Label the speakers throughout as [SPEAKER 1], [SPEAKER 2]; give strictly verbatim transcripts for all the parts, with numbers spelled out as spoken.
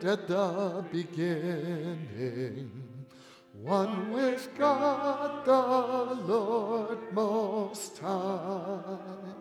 [SPEAKER 1] right at the beginning, one with God the Lord Most High.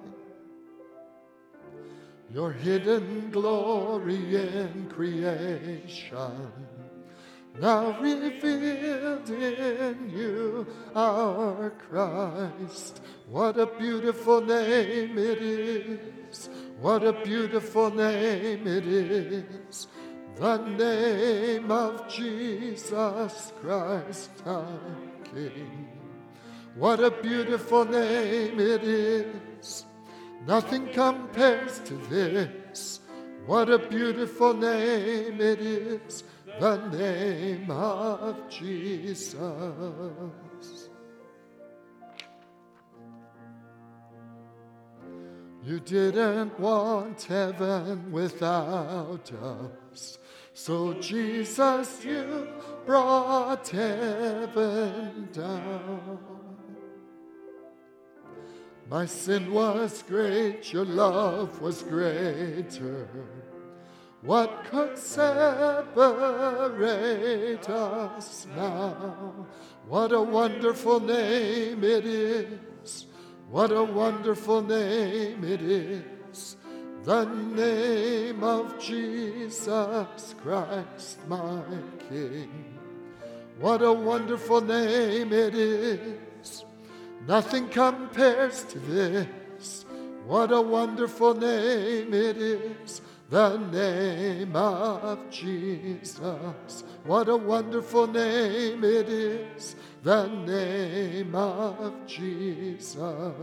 [SPEAKER 1] Your hidden glory in creation, now revealed in you, our Christ. What a beautiful name it is. What a beautiful name it is. The name of Jesus Christ, our King. What a beautiful name it is. Nothing compares to this. What a beautiful name it is. The name of Jesus. You didn't want heaven without us, so Jesus, you brought heaven down. My sin was great, your love was greater. What could separate us now? What a wonderful name it is. What a wonderful name it is. The name of Jesus Christ, my King. What a wonderful name it is. Nothing compares to this. What a wonderful name it is. The name of Jesus. What a wonderful name it is. The name of Jesus.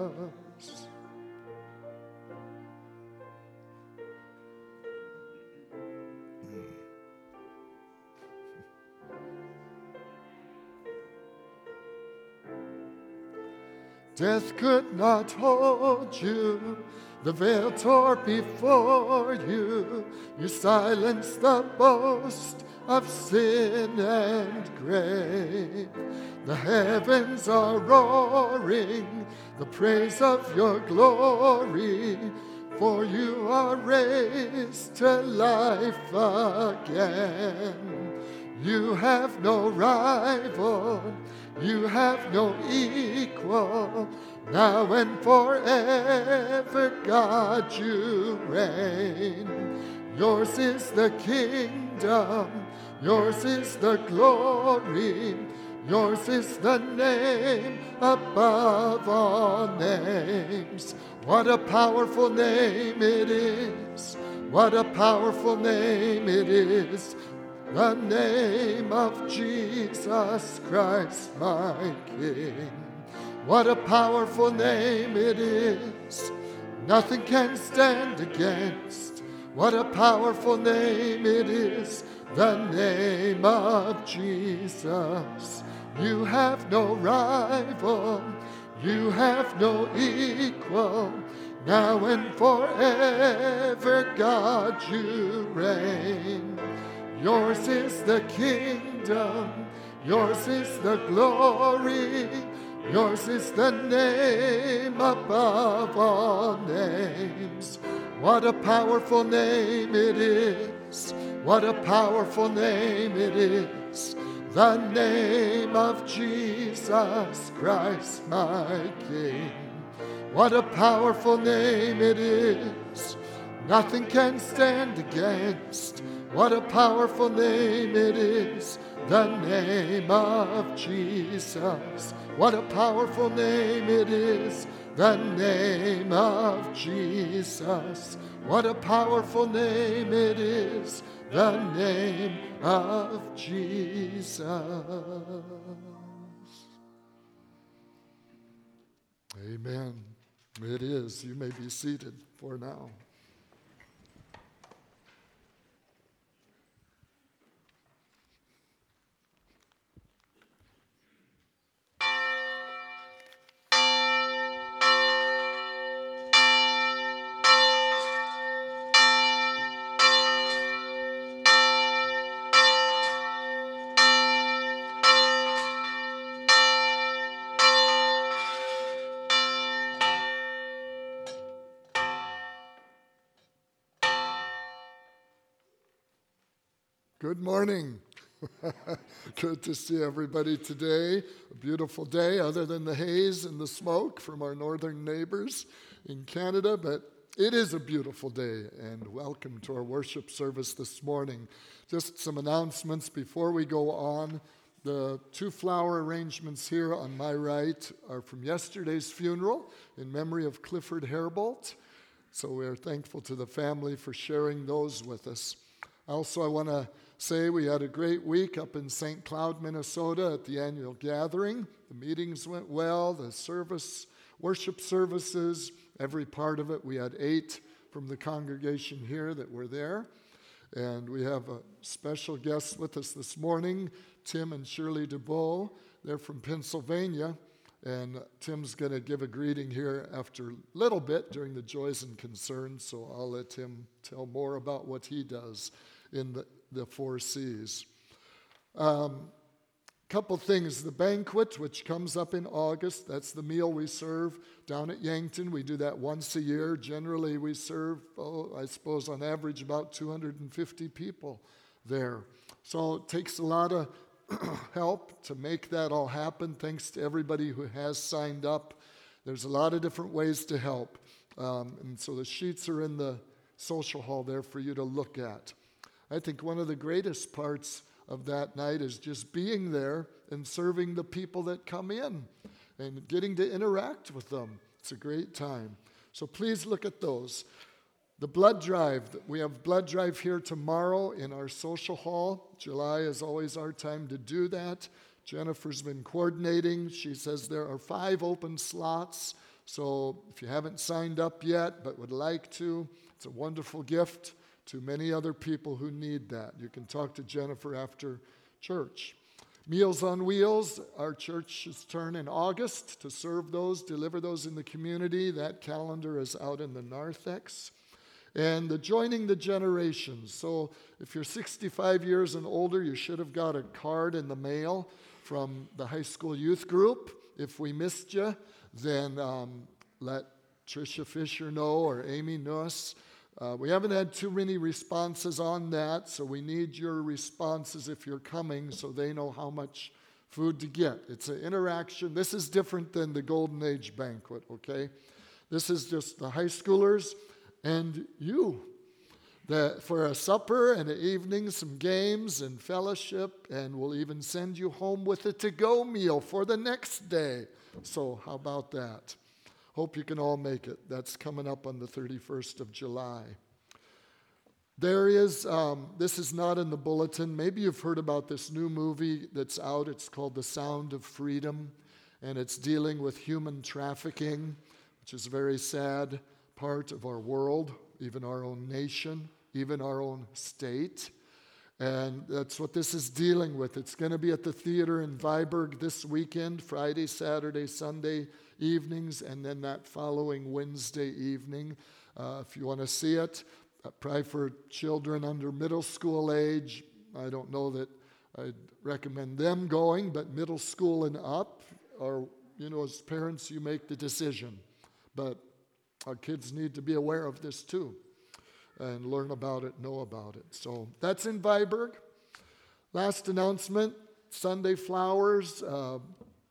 [SPEAKER 1] Death could not hold you. The veil tore before you. You silenced the boast of sin and grave. The heavens are roaring the praise of your glory, for you are raised to life again. You have no rival, you have no equal. Now and forever, God, you reign. Yours is the kingdom, yours is the glory, yours is the name above all names. What a powerful name it is. What a powerful name it is. The name of Jesus Christ, my King. What a powerful name it is. Nothing can stand against. What a powerful name it is. The name of Jesus. You have no rival. You have no equal. Now and forever, God, you reign. Yours is the kingdom. Yours is the glory. Yours is the name above all names. What a powerful name it is. What a powerful name it is. The name of Jesus Christ, my King. What a powerful name it is. Nothing can stand against. What a powerful name it is. The name of Jesus. What a powerful name it is. The name of Jesus. What a powerful name it is. The name of Jesus. Amen. It is. You may be seated for now. Good morning. Good to see everybody today. A beautiful day, other than the haze and the smoke from our northern neighbors in Canada, but it is a beautiful day, and welcome to our worship service this morning. Just some announcements before we go on. The two flower arrangements here on my right are from yesterday's funeral in memory of Clifford Herbold. So we are thankful to the family for sharing those with us. Also, I want to say we had a great week up in Saint Cloud, Minnesota at the annual gathering. The meetings went well, the service, worship services, every part of it. We had eight from the congregation here that were there. And we have a special guest with us this morning, Tim and Shirley DeBow. They're from Pennsylvania. And Tim's going to give a greeting here after a little bit during the Joys and Concerns. So I'll let Tim tell more about what he does in the the four C's. Um, couple things. The banquet, which comes up in August, that's the meal we serve down at Yankton. We do that once a year. Generally, we serve, oh, I suppose, on average, about two hundred fifty people there. So it takes a lot of help to make that all happen. Thanks to everybody who has signed up. There's a lot of different ways to help. Um, and so the sheets are in the social hall there for you to look at. I think one of the greatest parts of that night is just being there and serving the people that come in and getting to interact with them. It's a great time. So please look at those. The blood drive, we have blood drive here tomorrow in our social hall. July is always our time to do that. Jennifer's been coordinating. She says there are five open slots. So if you haven't signed up yet but would like to, it's a wonderful gift to many other people who need that. You can talk to Jennifer after church. Meals on Wheels, our church's turn in August to serve those, deliver those in the community. That calendar is out in the narthex. And the Joining the Generations. So if you're sixty-five years and older, you should have got a card in the mail from the high school youth group. If we missed you, then um, let Tricia Fisher know or Amy Nuss. Uh, we haven't had too many responses on that, so we need your responses if you're coming so they know how much food to get. It's an interaction. This is different than the Golden Age banquet, okay? This is just the high schoolers and you. The, for a supper and an evening, some games and fellowship, and we'll even send you home with a to-go meal for the next day. So how about that? Hope you can all make it. That's coming up on the thirty-first of July. There is, um, this is not in the bulletin. Maybe you've heard about this new movie that's out. It's called The Sound of Freedom, and it's dealing with human trafficking, which is a very sad part of our world, even our own nation, even our own state. And that's what this is dealing with. It's going to be at the theater in Viborg this weekend, Friday, Saturday, Sunday evenings, and then that following Wednesday evening. Uh, if you want to see it, uh, probably for children under middle school age. I don't know that I'd recommend them going, but middle school and up, or, you know, as parents, you make the decision. But our kids need to be aware of this too and learn about it, know about it. So that's in Viborg. Last announcement, Sunday Flowers. Uh,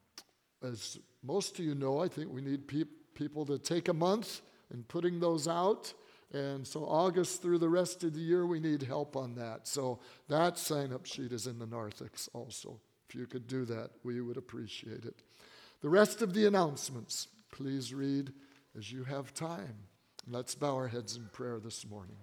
[SPEAKER 1] as most of you know, I think we need pe- people to take a month in putting those out. And so August through the rest of the year, we need help on that. So that sign-up sheet is in the narthex also. If you could do that, we would appreciate it. The rest of the announcements, please read as you have time. Let's bow our heads in prayer this morning.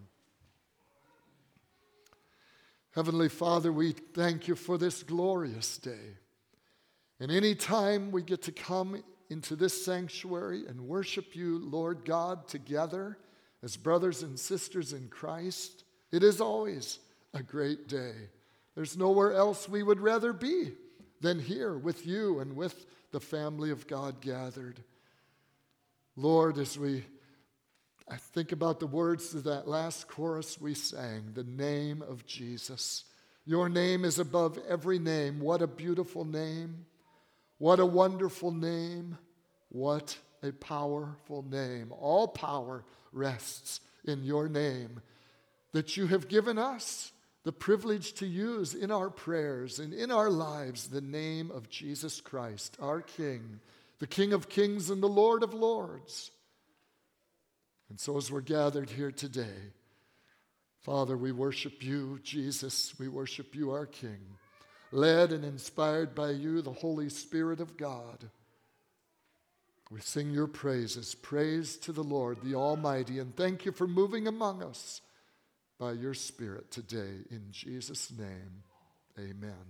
[SPEAKER 1] Heavenly Father, we thank you for this glorious day. And any time we get to come into this sanctuary and worship you, Lord God, together as brothers and sisters in Christ, it is always a great day. There's nowhere else we would rather be than here with you and with the family of God gathered. Lord, as we I think about the words of that last chorus we sang, the name of Jesus. Your name is above every name. What a beautiful name. What a wonderful name. What a powerful name. All power rests in your name that you have given us, the privilege to use in our prayers and in our lives the name of Jesus Christ, our King, the King of kings and the Lord of lords. And so as we're gathered here today, Father, we worship you, Jesus. We worship you, our King, led and inspired by you, the Holy Spirit of God. We sing your praises. Praise to the Lord, the Almighty, and thank you for moving among us by your Spirit today. In Jesus' name, amen.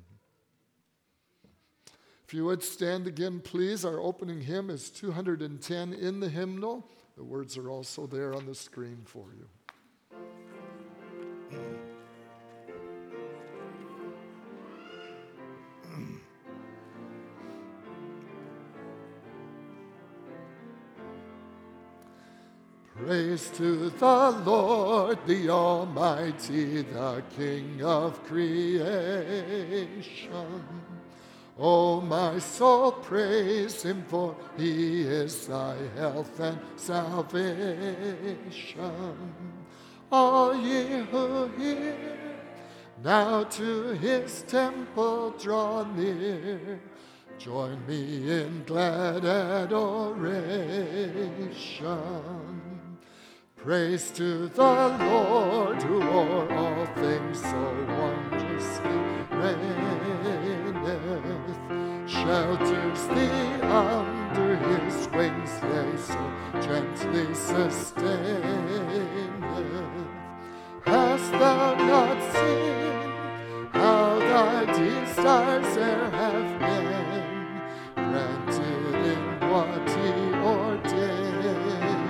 [SPEAKER 1] If you would stand again, please. Our opening hymn is two hundred ten in the hymnal. The words are also there on the screen for you. Praise to the Lord, the Almighty, the King of creation. O my soul, praise him, for he is thy health and salvation. All ye who hear, now to his temple draw near. Join me in glad adoration. Praise to the Lord, who o'er all things so wondrously reigneth. Shelters thee under his wings, yea, so gently sustaineth. Hast thou not seen how thy desires e'er have been granted in what he ordaineth?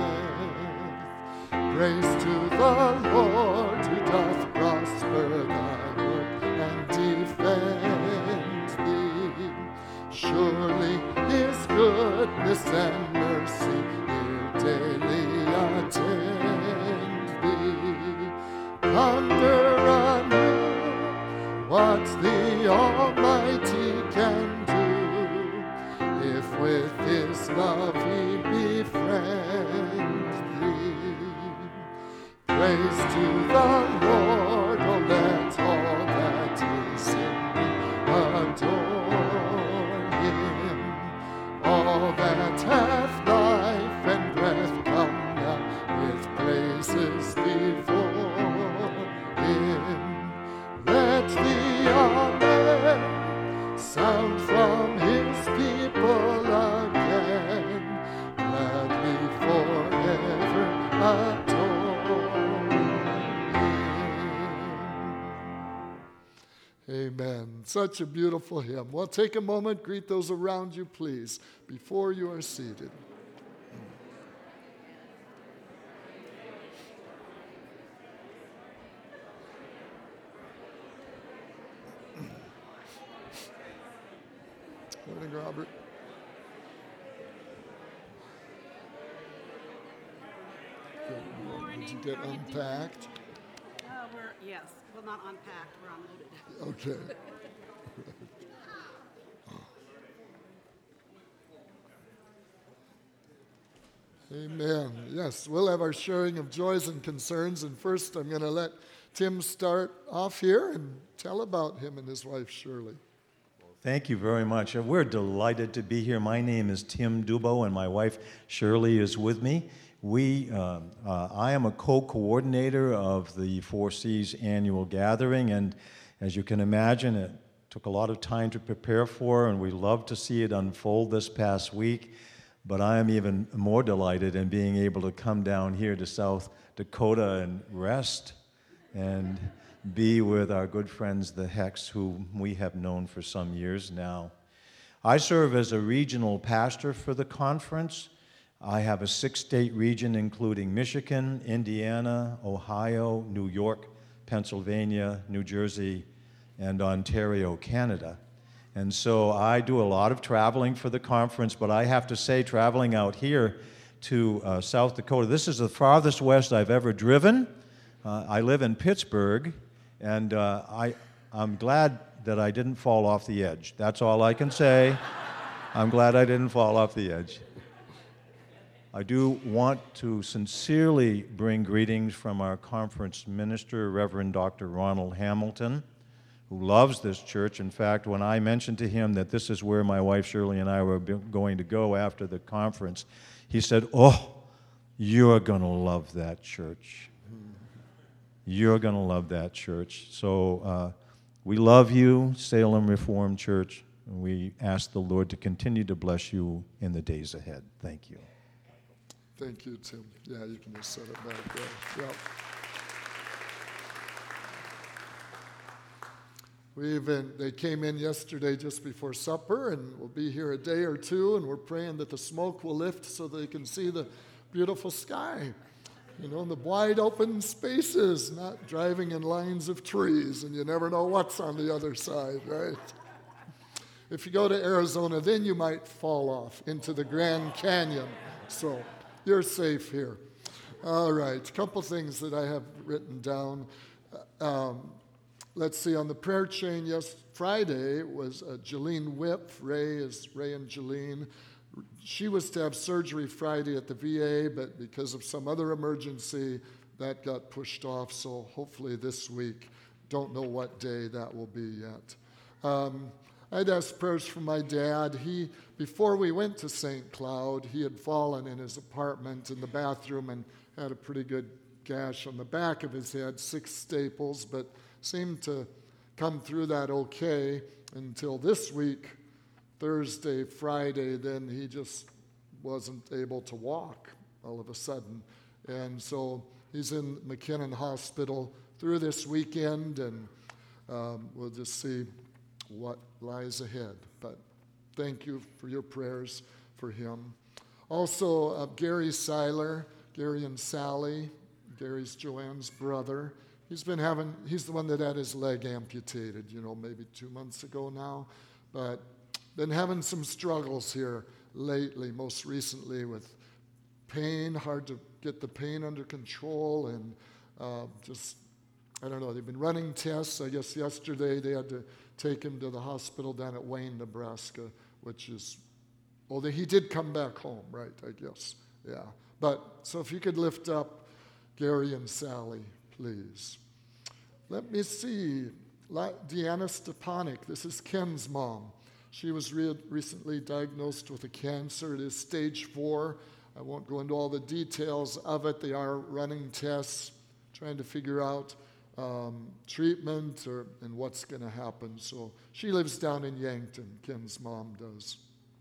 [SPEAKER 1] Praise to the Lord, who doth prosper thy work and defend thee. Surely his goodness and mercy here daily attend thee. Ponder anew what the Almighty can do, if with his love he befriend thee. Praise to the Lord, oh let all that is in me adore him. All that hath life and breath come now with praises before him. Let the Amen sound from his people again, gladly forever adore. Amen. Such a beautiful hymn. Well, take a moment, greet those around you, please, before you are seated. Morning, Robert.
[SPEAKER 2] Good morning.
[SPEAKER 1] Did you get
[SPEAKER 2] How you
[SPEAKER 1] unpacked?
[SPEAKER 2] doing? Uh, we're, yes, well, not unpacked, we're unloaded.
[SPEAKER 1] Okay. Amen. Yes, we'll have our sharing of joys and concerns. And first, I'm going to let Tim start off here and tell about him and his wife, Shirley.
[SPEAKER 3] Thank you very much. We're delighted to be here. My name is Tim Dubo, and my wife, Shirley, is with me. We, uh, uh, I am a co-coordinator of the Four Cs annual gathering, and as you can imagine, it took a lot of time to prepare for, and we love to see it unfold this past week. But I am even more delighted in being able to come down here to South Dakota and rest and be with our good friends, the Hecks, who we have known for some years now. I serve as a regional pastor for the conference. I have a six-state region including Michigan, Indiana, Ohio, New York, Pennsylvania, New Jersey, and Ontario, Canada. And so I do a lot of traveling for the conference, but I have to say, traveling out here to uh, South Dakota, this is the farthest west I've ever driven. Uh, I live in Pittsburgh, and uh, I, I'm glad that I didn't fall off the edge. That's all I can say. I'm glad I didn't fall off the edge. I do want to sincerely bring greetings from our conference minister, Reverend Doctor Ronald Hamilton, who loves this church. In fact, when I mentioned to him that this is where my wife Shirley and I were going to go after the conference, he said, "Oh, you're going to love that church. You're going to love that church." So uh, we love you, Salem Reformed Church, and we ask the Lord to continue to bless you in the days ahead. Thank you.
[SPEAKER 1] Thank you, Tim. Yeah, you can just set it back there. Yep. We even, they came in yesterday just before supper, and we'll be here a day or two, and we're praying that the smoke will lift so they can see the beautiful sky, you know, in the wide open spaces, not driving in lines of trees, and you never know what's on the other side, right? If you go to Arizona, then you might fall off into the Grand Canyon, so you're safe here. All right, a couple things that I have written down. Um, let's see, on the prayer chain, yes, Friday was uh, Jolene Whip. Ray is Ray and Jolene. She was to have surgery Friday at the V A, but because of some other emergency, that got pushed off, so hopefully this week. Don't know what day that will be yet. Um, I'd asked prayers for my dad. He, before we went to Saint Cloud, he had fallen in his apartment in the bathroom and had a pretty good gash on the back of his head, six staples, but seemed to come through that okay until this week, Thursday, Friday. Then he just wasn't able to walk all of a sudden. And so he's in McKinnon Hospital through this weekend, and um, we'll just see what lies ahead. But thank you for your prayers for him. Also, uh, Gary Seiler, Gary and Sally, Gary's Joanne's brother. He's been having, he's the one that had his leg amputated, you know, maybe two months ago now. But been having some struggles here lately, most recently with pain, hard to get the pain under control, and uh, just, I don't know, they've been running tests. I guess yesterday they had to take him to the hospital down at Wayne, Nebraska, which is, well, he did come back home, right, I guess, yeah. But, so if you could lift up Gary and Sally, please. Let me see, Deanna Stepanek, this is Ken's mom. She was re- recently diagnosed with a cancer. It is stage four. I won't go into all the details of it. They are running tests, trying to figure out um, treatment or, and what's going to happen. So she lives down in Yankton, Ken's mom does.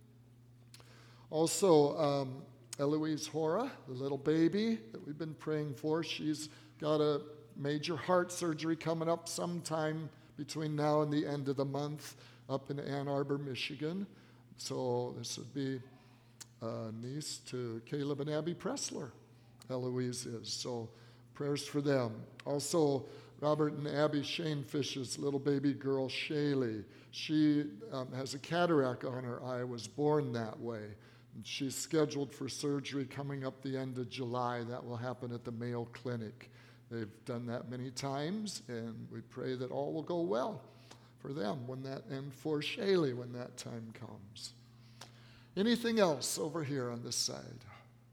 [SPEAKER 1] Also, um, Eloise Hora, the little baby that we've been praying for, she's got a major heart surgery coming up sometime between now and the end of the month up in Ann Arbor, Michigan. So this would be a niece to Caleb and Abby Pressler, Eloise is. So prayers for them. Also, Robert and Abby Shanefish's little baby girl, Shaylee. She um, has a cataract on her eye, was born that way. And she's scheduled for surgery coming up the end of July. That will happen at the Mayo Clinic. They've done that many times, and we pray that all will go well for them when that, and for Shaylee when that time comes. Anything else over here on this side?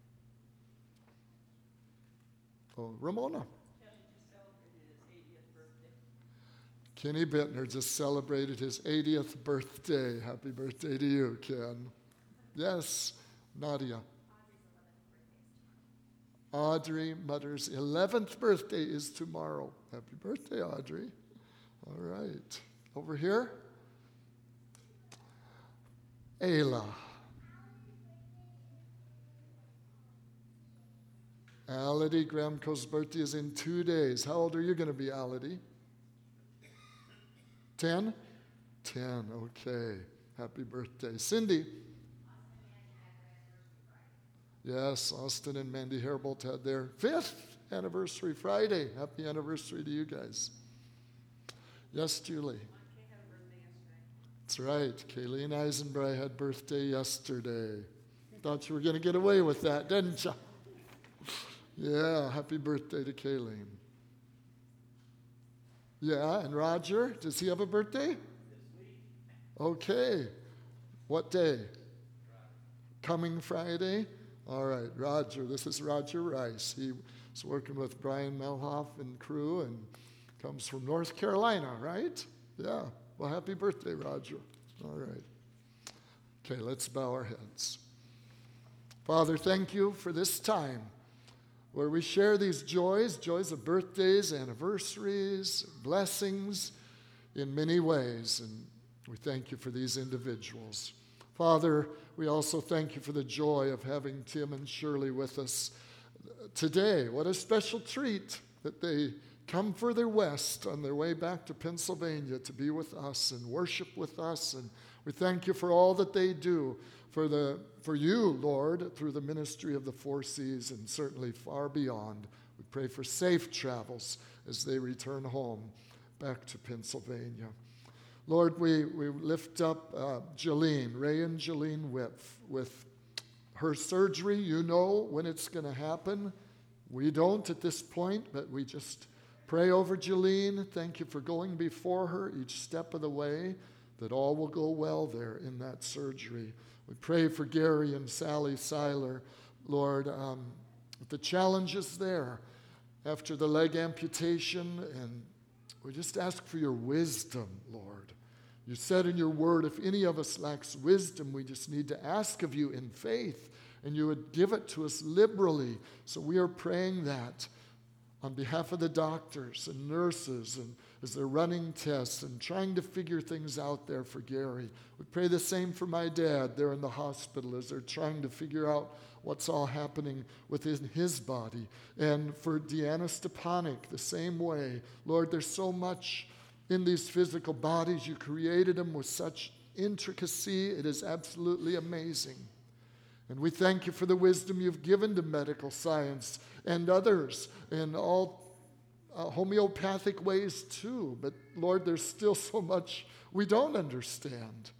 [SPEAKER 1] Oh, Ramona. Kenny Bittner just celebrated his eightieth birthday. Happy birthday to you, Ken. Yes, Nadia. Audrey Mutter's eleventh birthday is tomorrow. Happy birthday, Audrey. All right. Over here. Ayla. Ality Gramco's birthday is in two days. How old are you going to be, Ality? Ten? Ten, okay. Happy birthday. Cindy. Yes, Austin and Mandy Herbold had their fifth anniversary Friday. Happy anniversary to you guys. Yes, Julie. That's right. Kayleen Eisenbray had birthday yesterday. Thought you were going to get away with that, didn't you? Yeah, happy birthday to Kayleen. Yeah, and Roger, does he have a birthday? This week. Okay. What day? Friday. Coming Friday? All right, Roger. This is Roger Rice. He was working with Brian Melhoff and crew and comes from North Carolina, right? Yeah. Well, happy birthday, Roger. All right. Okay, let's bow our heads. Father, thank you for this time where we share these joys, joys of birthdays, anniversaries, blessings in many ways. And we thank you for these individuals. Father, we also thank you for the joy of having Tim and Shirley with us today. What a special treat that they come further west on their way back to Pennsylvania to be with us and worship with us. And we thank you for all that they do for the for you, Lord, through the ministry of the Four Seas and certainly far beyond. We pray for safe travels as they return home back to Pennsylvania. Lord, we, we lift up uh, Jolene, Ray and Jolene Whip, with her surgery. You know when it's going to happen. We don't at this point, but we just pray over Jolene. Thank you for going before her each step of the way, that all will go well there in that surgery. We pray for Gary and Sally Seiler, Lord, um, the challenges there after the leg amputation, and we just ask for your wisdom, Lord. You said in your word, if any of us lacks wisdom, we just need to ask of you in faith, and you would give it to us liberally. So we are praying that on behalf of the doctors and nurses, and as they're running tests and trying to figure things out there for Gary. We pray the same for my dad there in the hospital as they're trying to figure out what's all happening within his body. And for Deanna Stepanek, the same way. Lord, there's so much in these physical bodies. You created them with such intricacy. It is absolutely amazing. And we thank you for the wisdom you've given to medical science and others in all uh, homeopathic ways too. But Lord, there's still so much we don't understand.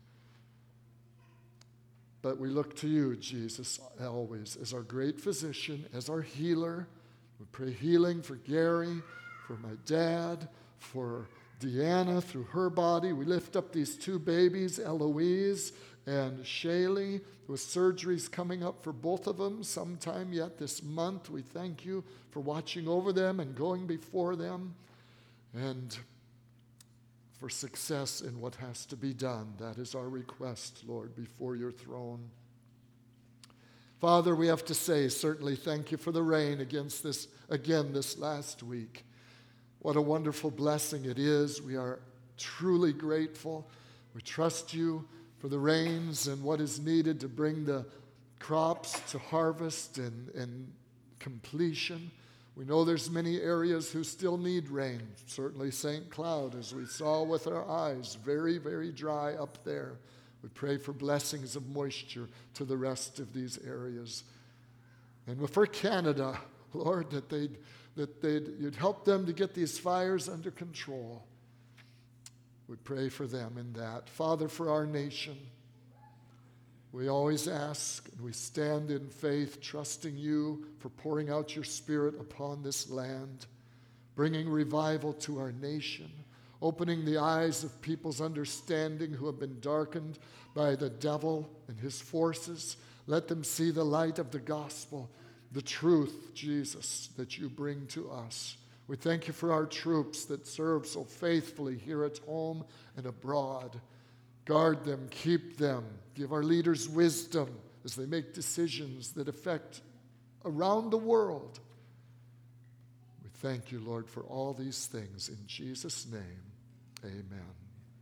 [SPEAKER 1] But we look to you, Jesus, always as our great physician, as our healer. We pray healing for Gary, for my dad, for Deanna through her body. We lift up these two babies, Eloise and Shaylee, with surgeries coming up for both of them sometime yet this month. We thank you for watching over them and going before them, and for success in what has to be done. That is our request, Lord, before your throne. Father, we have to say, certainly thank you for the rain against this again this last week. What a wonderful blessing it is. We are truly grateful. We trust you for the rains and what is needed to bring the crops to harvest and, and completion. We know there's many areas who still need rain. Certainly Saint Cloud, as we saw with our eyes, very, very dry up there. We pray for blessings of moisture to the rest of these areas. And for Canada, Lord, that they'd, that they'd, you'd help them to get these fires under control. We pray for them in that. Father, for our nation, we always ask and we stand in faith, trusting you for pouring out your Spirit upon this land, bringing revival to our nation, opening the eyes of people's understanding who have been darkened by the devil and his forces. Let them see the light of the gospel, the truth, Jesus, that you bring to us. We thank you for our troops that serve so faithfully here at home and abroad. Guard them, keep them. Give our leaders wisdom as they make decisions that affect around the world. We thank you, Lord, for all these things. In Jesus' name, amen.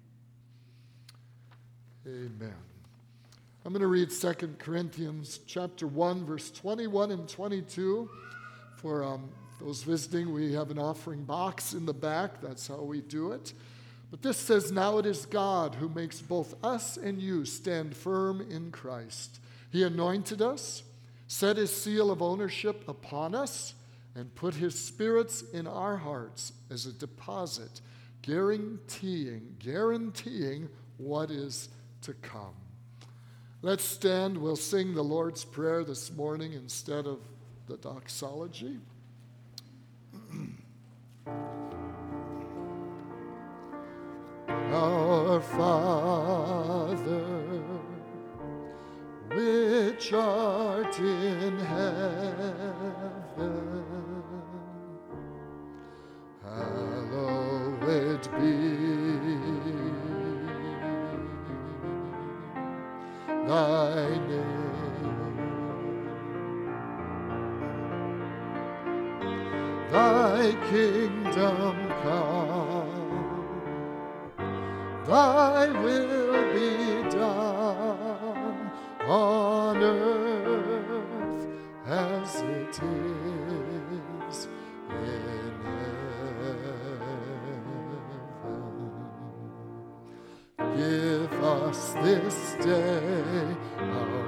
[SPEAKER 1] Amen. I'm going to read Second Corinthians chapter one, verse twenty-one and twenty-two. For um, those visiting, we have an offering box in the back. That's how we do it. But this says, now it is God who makes both us and you stand firm in Christ. He anointed us, set his seal of ownership upon us, and put his spirits in our hearts as a deposit, guaranteeing, guaranteeing what is to come. Let's stand. We'll sing the Lord's Prayer this morning instead of the doxology. Our Father, which which art in heaven, hallowed be thy name. Thy kingdom come, thy will be done on earth as it is in heaven. Give us this day our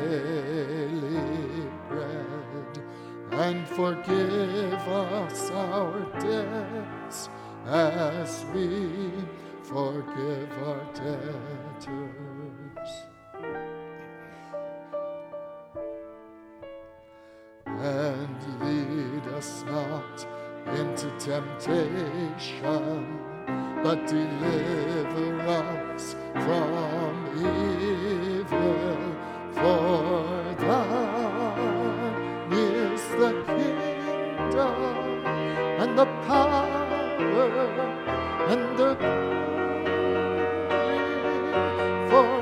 [SPEAKER 1] daily bread, and forgive us our debts as we forgive our debtors. And lead us not into temptation, but deliver us from evil. For thine is the kingdom and the power and the glory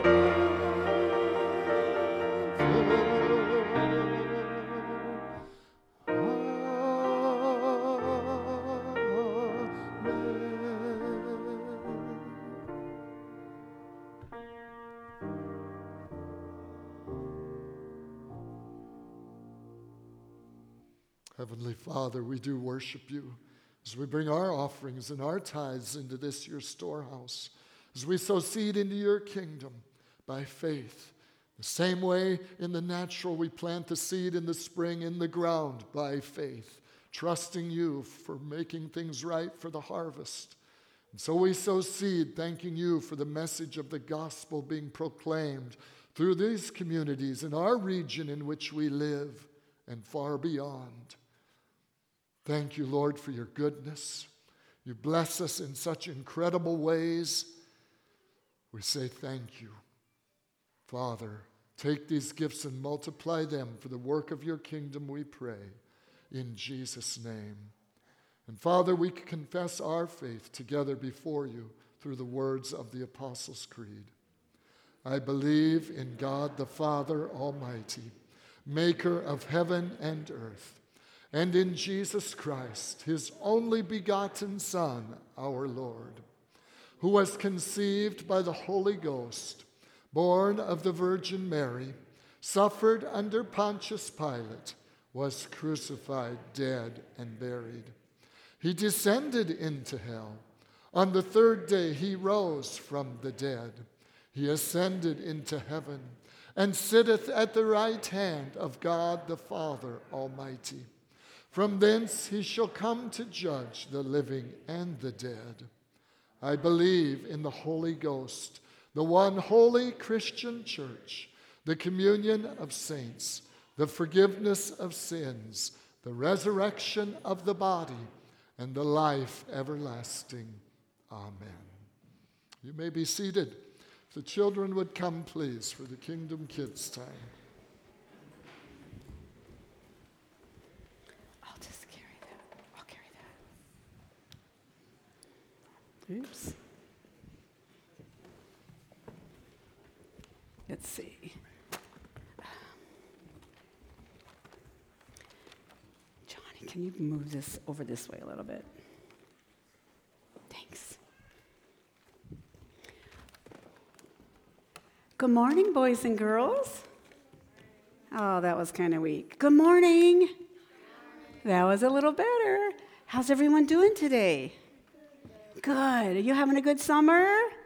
[SPEAKER 1] Heavenly Father, we do worship you as we bring our offerings and our tithes into this your storehouse, as we sow seed into your kingdom by faith. The same way in the natural we plant the seed in the spring in the ground by faith, trusting you for making things right for the harvest. And so we sow seed, thanking you for the message of the gospel being proclaimed through these communities in our region in which we live and far beyond. Thank you, Lord, for your goodness. You bless us in such incredible ways. We say thank you. Father, take these gifts and multiply them for the work of your kingdom, we pray, in Jesus' name. And Father, we confess our faith together before you through the words of the Apostles' Creed. I believe in God the Father Almighty, maker of heaven and earth, and in Jesus Christ, his only begotten Son, our Lord, who was conceived by the Holy Ghost, born of the Virgin Mary, suffered under Pontius Pilate, was crucified, dead, and buried. He descended into hell. On the third day he rose from the dead. He ascended into heaven and sitteth at the right hand of God the Father Almighty. From thence he shall come to judge the living and the dead. I believe in the Holy Ghost, the one holy Christian church, the communion of saints, the forgiveness of sins, the resurrection of the body, and the life everlasting. Amen. You may be seated. If the children would come, please, for the Kingdom Kids time.
[SPEAKER 2] I'll just carry that. I'll carry that. Oops. Let's see. Johnny, can you move this over this way a little bit? Thanks. Good morning, boys and girls. Oh, that was kind of weak. Good morning. That was a little better. How's everyone doing today? Good. Are you having a good summer?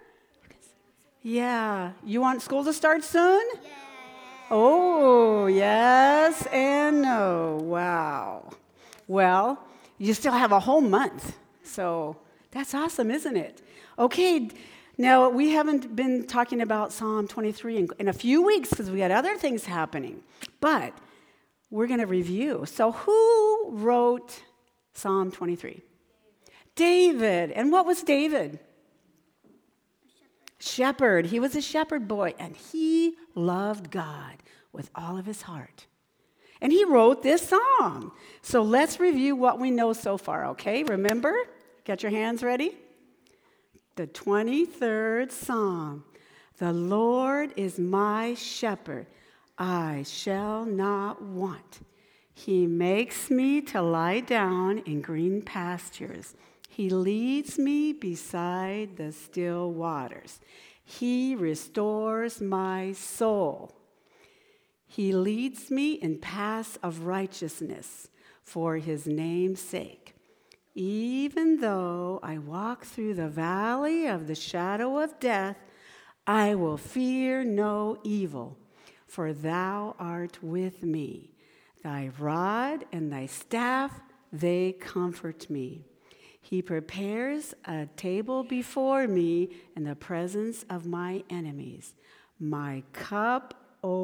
[SPEAKER 2] Yeah. You want school to start soon?
[SPEAKER 4] Yes.
[SPEAKER 2] Oh, yes and no. Wow. Well, you still have a whole month. So that's awesome, isn't it? Okay. Now, we haven't been talking about Psalm twenty-three in, in a few weeks because we had other things happening. But we're going to review. So who wrote Psalm twenty-three? David. And what was David? Shepherd. He was a shepherd boy, and he loved God with all of his heart. And he wrote this song. So let's review what we know so far, okay? Remember? Get your hands ready? The twenty-third Psalm. The Lord is my shepherd. I shall not want. He makes me to lie down in green pastures. He leads me beside the still waters. He restores my soul. He leads me in paths of righteousness for his name's sake. Even though I walk through the valley of the shadow of death, I will fear no evil, for thou art with me. Thy rod and thy staff, they comfort me. He prepares a table before me in the presence of my enemies. My cup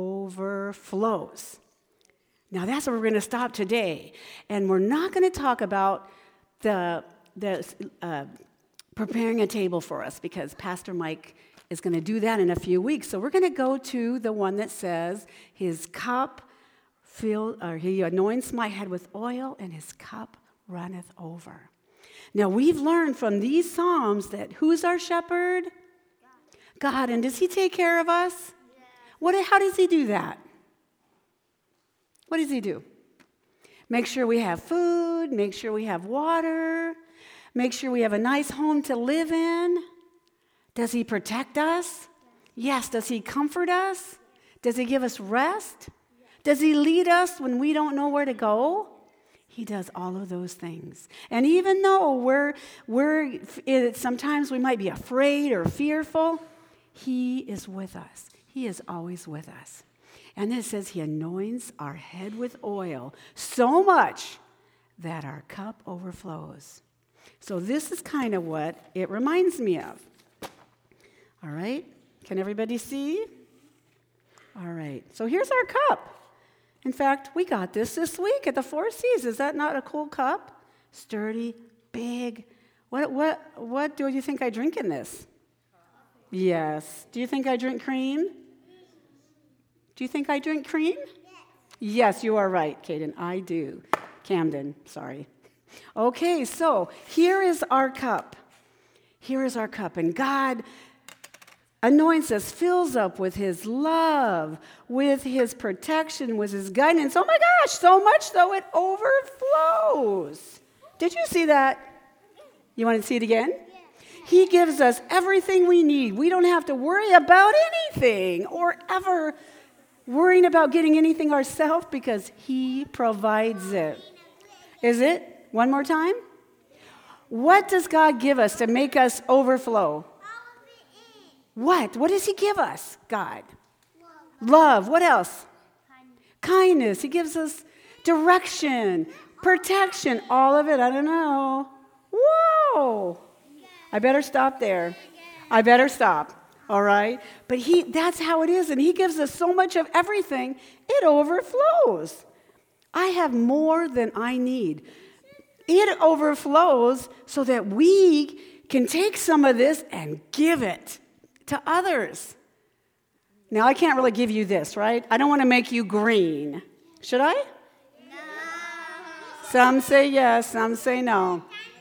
[SPEAKER 2] overflows. Now that's where we're going to stop today. And we're not going to talk about the, the uh, preparing a table for us, because Pastor Mike is going to do that in a few weeks. So we're going to go to the one that says, his cup filled, or he anoints my head with oil, and his cup runneth over. Now we've learned from these Psalms that who's our shepherd? God. God. And does he take care of us? Yeah. What? How does he do that? What does he do? Make sure we have food, make sure we have water, make sure we have a nice home to live in. Does he protect us? Yes. Does he comfort us? Does he give us rest? Does he lead us when we don't know where to go? He does all of those things. And even though we're, we're it, sometimes we might be afraid or fearful, he is with us. He is always with us. And it says he anoints our head with oil so much that our cup overflows. So this is kind of what it reminds me of. All right? Can everybody see? All right. So here's our cup. In fact, we got this this week at the Four Seas. Is that not a cool cup? Sturdy, big. What what what do you think I drink in this? Yes. Do you think I drink cream? Do you think I drink cream? Yes, you are right, Caden. I do. Camden, sorry. Okay, so here is our cup. Here is our cup. And God anoints us, fills up with his love, with his protection, with his guidance. Oh my gosh, so much so it overflows. Did you see that? You want to see it again? He gives us everything we need. We don't have to worry about anything or ever worrying about getting anything ourselves, because he provides it. Is it? One more time? What does God give us to make us overflow? What? What does he give us, God? Love. Love. What else? Kindness. Kindness. He gives us direction, protection, all of it. I don't know. Whoa. I better stop there. I better stop. All right? But he that's how it is. And he gives us so much of everything, it overflows. I have more than I need. It overflows so that we can take some of this and give it to others. Now, I can't really give you this, right? I don't want to make you green. Should I? No. Some say yes, some say no.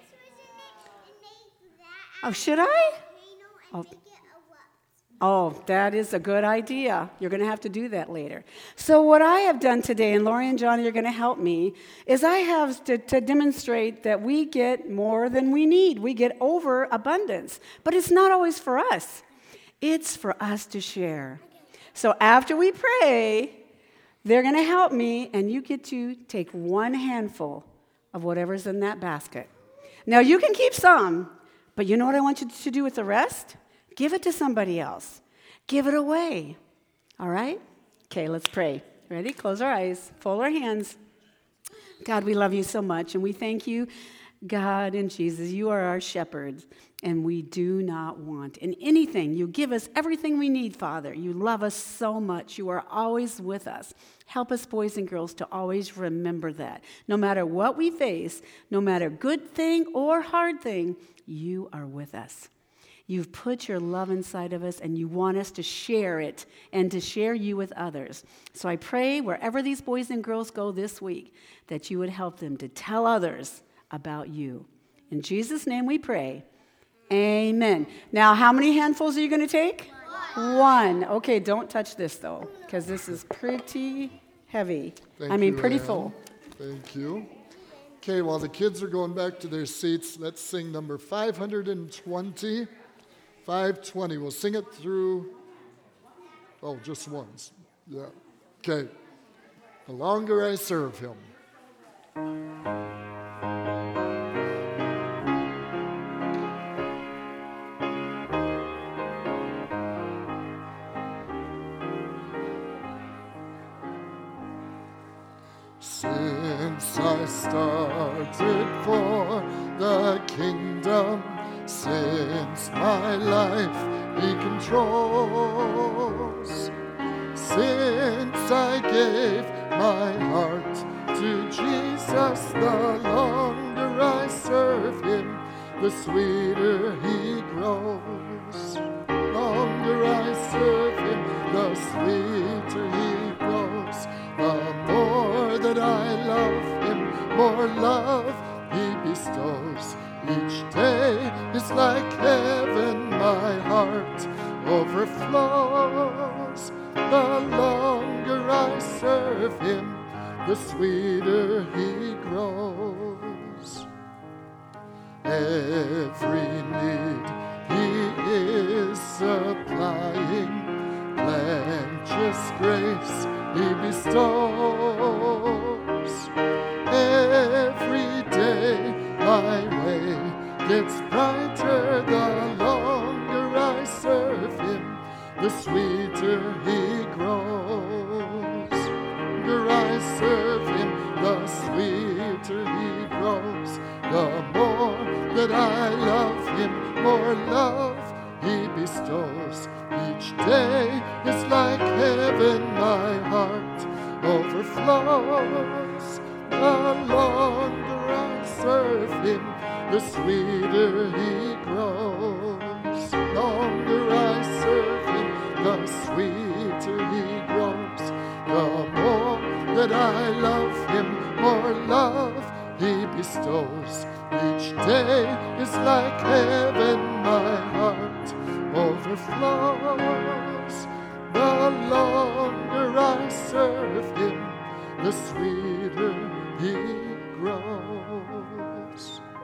[SPEAKER 2] Oh, should I? Oh. Oh, that is a good idea. You're going to have to do that later. So what I have done today, and Lori and Johnny are going to help me, is I have to, to demonstrate that we get more than we need. We get overabundance. But it's not always for us. It's for us to share. So after we pray, they're going to help me, and you get to take one handful of whatever's in that basket. Now, you can keep some, but you know what I want you to do with the rest? Give it to somebody else. Give it away. All right? Okay, let's pray. Ready? Close our eyes. Fold our hands. God, we love you so much, and we thank you, God and Jesus. You are our shepherds, and we do not want in anything. You give us everything we need, Father. You love us so much. You are always with us. Help us, boys and girls, to always remember that. No matter what we face, no matter good thing or hard thing, you are with us. You've put your love inside of us, and you want us to share it and to share you with others. So I pray wherever these boys and girls go this week, that you would help them to tell others about you. In Jesus' name we pray. Amen. Now, how many handfuls are you going to take? One. One. Okay, don't touch this, though, because this is pretty heavy.
[SPEAKER 1] Thank
[SPEAKER 2] I mean,
[SPEAKER 1] you,
[SPEAKER 2] pretty
[SPEAKER 1] Ann.
[SPEAKER 2] full.
[SPEAKER 1] Thank you. Okay, while the kids are going back to their seats, let's sing number five hundred twenty. five twenty. We'll sing it through, oh, just once. Yeah. Okay. The longer I serve him. Since I started for the kingdom, since my life he controls, since I gave my heart to Jesus, the longer I serve him, the sweeter he grows. Longer I serve him, the sweeter he grows. The more that I love him, more love he bestows. Each day is like heaven, my heart overflows. The longer I serve him, the sweeter he grows. Every need he is supplying, plenteous grace he bestows. Every day my way gets brighter, the longer I serve him, the sweeter he grows. The longer I serve him, the sweeter he grows. The more that I love him, more love he bestows. Each day is like heaven, my heart overflows. The longer I serve him, the sweeter he grows. The longer I serve him, the sweeter he grows. The more that I love him, more love he bestows. Each day is like heaven, my heart overflows. The longer I serve him, the sweeter he grows.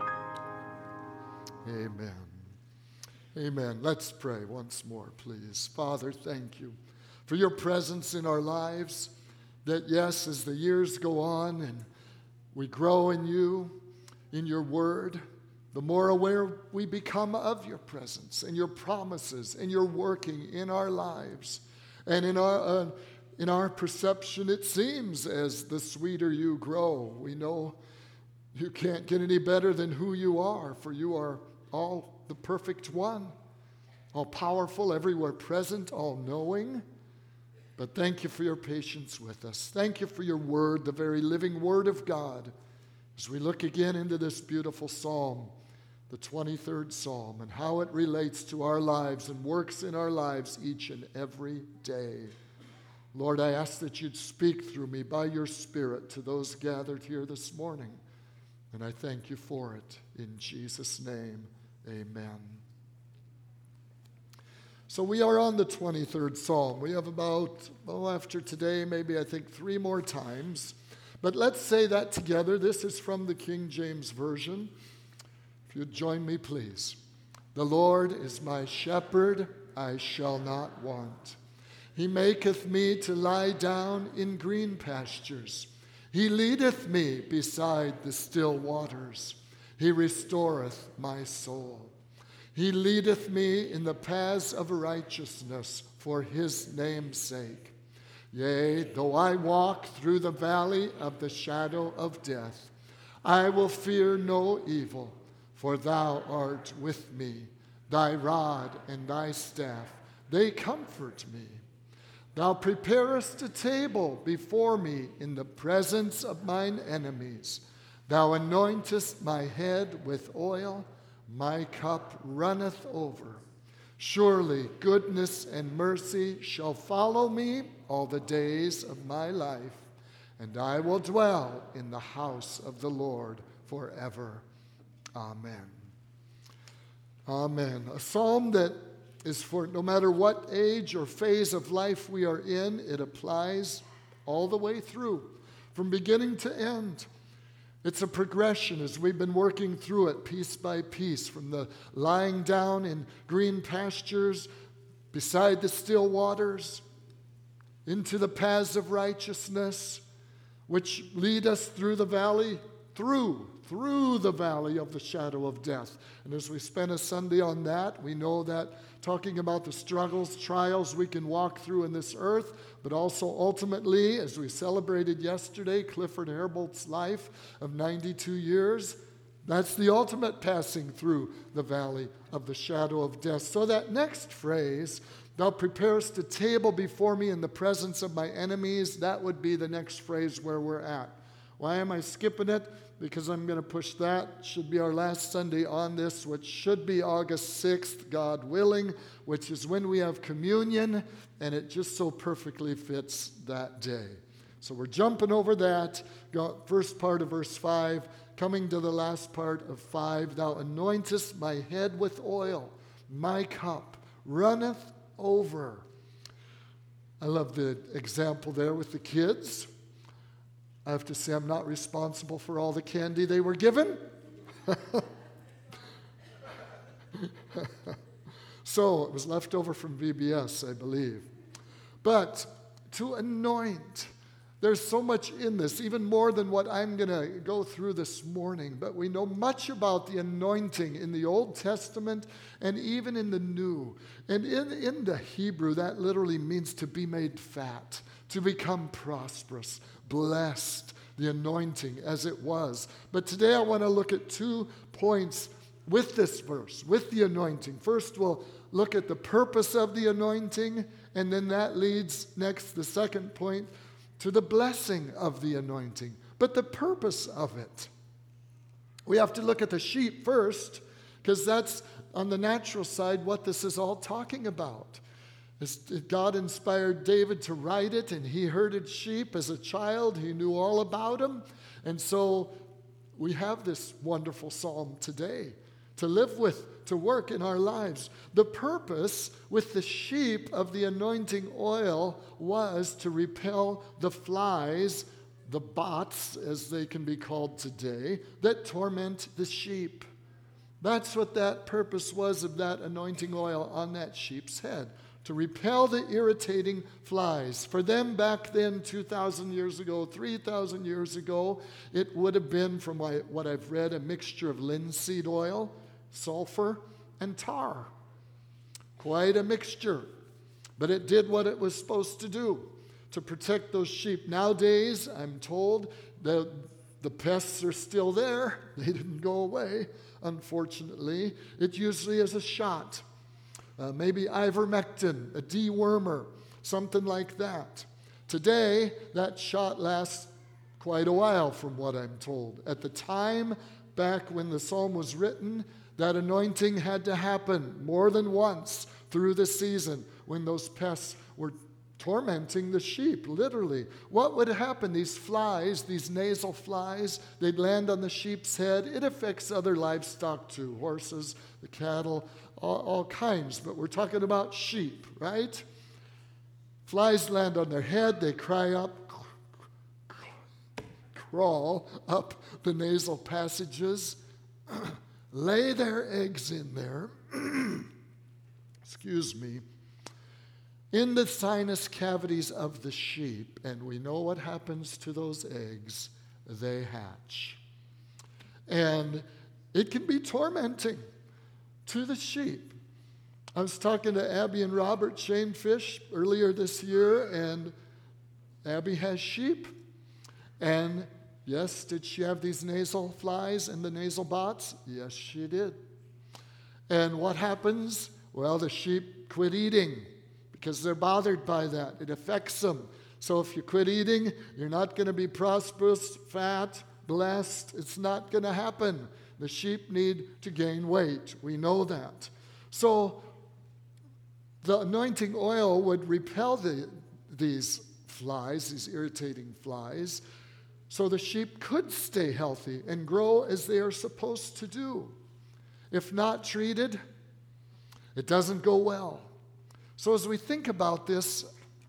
[SPEAKER 1] Amen. Amen. Let's pray once more, please. Father, thank you for your presence in our lives, that yes, as the years go on and we grow in you, in your word, the more aware we become of your presence and your promises and your working in our lives. And in our, uh, in our perception, it seems as the sweeter you grow, we know you can't get any better than who you are, for you are all the perfect one, all powerful, everywhere present, all knowing. But thank you for your patience with us. Thank you for your word, the very living word of God. As we look again into this beautiful psalm, the twenty-third Psalm, and how it relates to our lives and works in our lives each and every day. Lord, I ask that you'd speak through me by your Spirit to those gathered here this morning. And I thank you for it. In Jesus' name, amen. So we are on the twenty-third Psalm. We have about, well, after today, maybe I think three more times. But let's say that together. This is from the King James Version. If you'd join me, please. The Lord is my shepherd, I shall not want. He maketh me to lie down in green pastures. He leadeth me beside the still waters. He restoreth my soul. He leadeth me in the paths of righteousness for his name's sake. Yea, though I walk through the valley of the shadow of death, I will fear no evil, for thou art with me. Thy rod and thy staff, they comfort me. Thou preparest a table before me in the presence of mine enemies. Thou anointest my head with oil, my cup runneth over. Surely goodness and mercy shall follow me all the days of my life, and I will dwell in the house of the Lord forever. Amen. Amen. A psalm that is for no matter what age or phase of life we are in, it applies all the way through, from beginning to end. It's a progression as we've been working through it piece by piece, from the lying down in green pastures beside the still waters into the paths of righteousness, which lead us through the valley, through, through the valley of the shadow of death. And as we spend a Sunday on that, we know that talking about the struggles, trials we can walk through in this earth, but also ultimately, as we celebrated yesterday, Clifford Herbold's life of ninety-two years, that's the ultimate passing through the valley of the shadow of death. So that next phrase, thou preparest a table before me in the presence of my enemies, that would be the next phrase where we're at. Why am I skipping it? Because I'm going to push that. Should be our last Sunday on this, which should be August sixth, God willing, which is when we have communion, and it just so perfectly fits that day. So we're jumping over that, first part of verse five, coming to the last part of five. Thou anointest my head with oil, my cup runneth over. I love the example there with the kids. I have to say I'm not responsible for all the candy they were given. So it was left over from V B S, I believe. But to anoint, there's so much in this, even more than what I'm going to go through this morning. But we know much about the anointing in the Old Testament and even in the New. And in, in the Hebrew, that literally means to be made fat, to become prosperous, blessed, the anointing as it was. But today I want to look at two points with this verse, with the anointing. First, we'll look at the purpose of the anointing, and then that leads next, the second point, to the blessing of the anointing. But the purpose of it. We have to look at the sheep first, because that's on the natural side what this is all talking about. God inspired David to write it, and he herded sheep as a child. He knew all about them. And so we have this wonderful psalm today to live with, to work in our lives. The purpose with the sheep of the anointing oil was to repel the flies, the bots, as they can be called today, that torment the sheep. That's what that purpose was of that anointing oil on that sheep's head. To repel the irritating flies. For them back then, two thousand years ago, three thousand years ago, it would have been, from what I've read, a mixture of linseed oil, sulfur, and tar. Quite a mixture. But it did what it was supposed to do, to protect those sheep. Nowadays, I'm told that the pests are still there. They didn't go away, unfortunately. It usually is a shot. Uh, maybe ivermectin, a dewormer, something like that. Today, that shot lasts quite a while from what I'm told. At the time, back when the psalm was written, that anointing had to happen more than once through the season when those pests were tormenting the sheep, literally. What would happen? These flies, these nasal flies, they'd land on the sheep's head. It affects other livestock too, horses, the cattle, all, all kinds. But we're talking about sheep, right? Flies land on their head. They cry up, crawl up the nasal passages, lay their eggs in there. Excuse me. In the sinus cavities of the sheep, and we know what happens to those eggs, they hatch. And it can be tormenting to the sheep. I was talking to Abby and Robert Shanefish earlier this year, and Abby has sheep. And yes, did she have these nasal flies and the nasal bots? Yes, she did. And what happens? Well, the sheep quit eating, because they're bothered by that. It affects them. So if you quit eating, you're not going to be prosperous, fat, blessed. It's not going to happen. The sheep need to gain weight. We know that. So The anointing oil would repel the, these flies, these irritating flies, so the sheep could stay healthy and grow as they are supposed to do. If not treated, it doesn't go well. So as we think about this,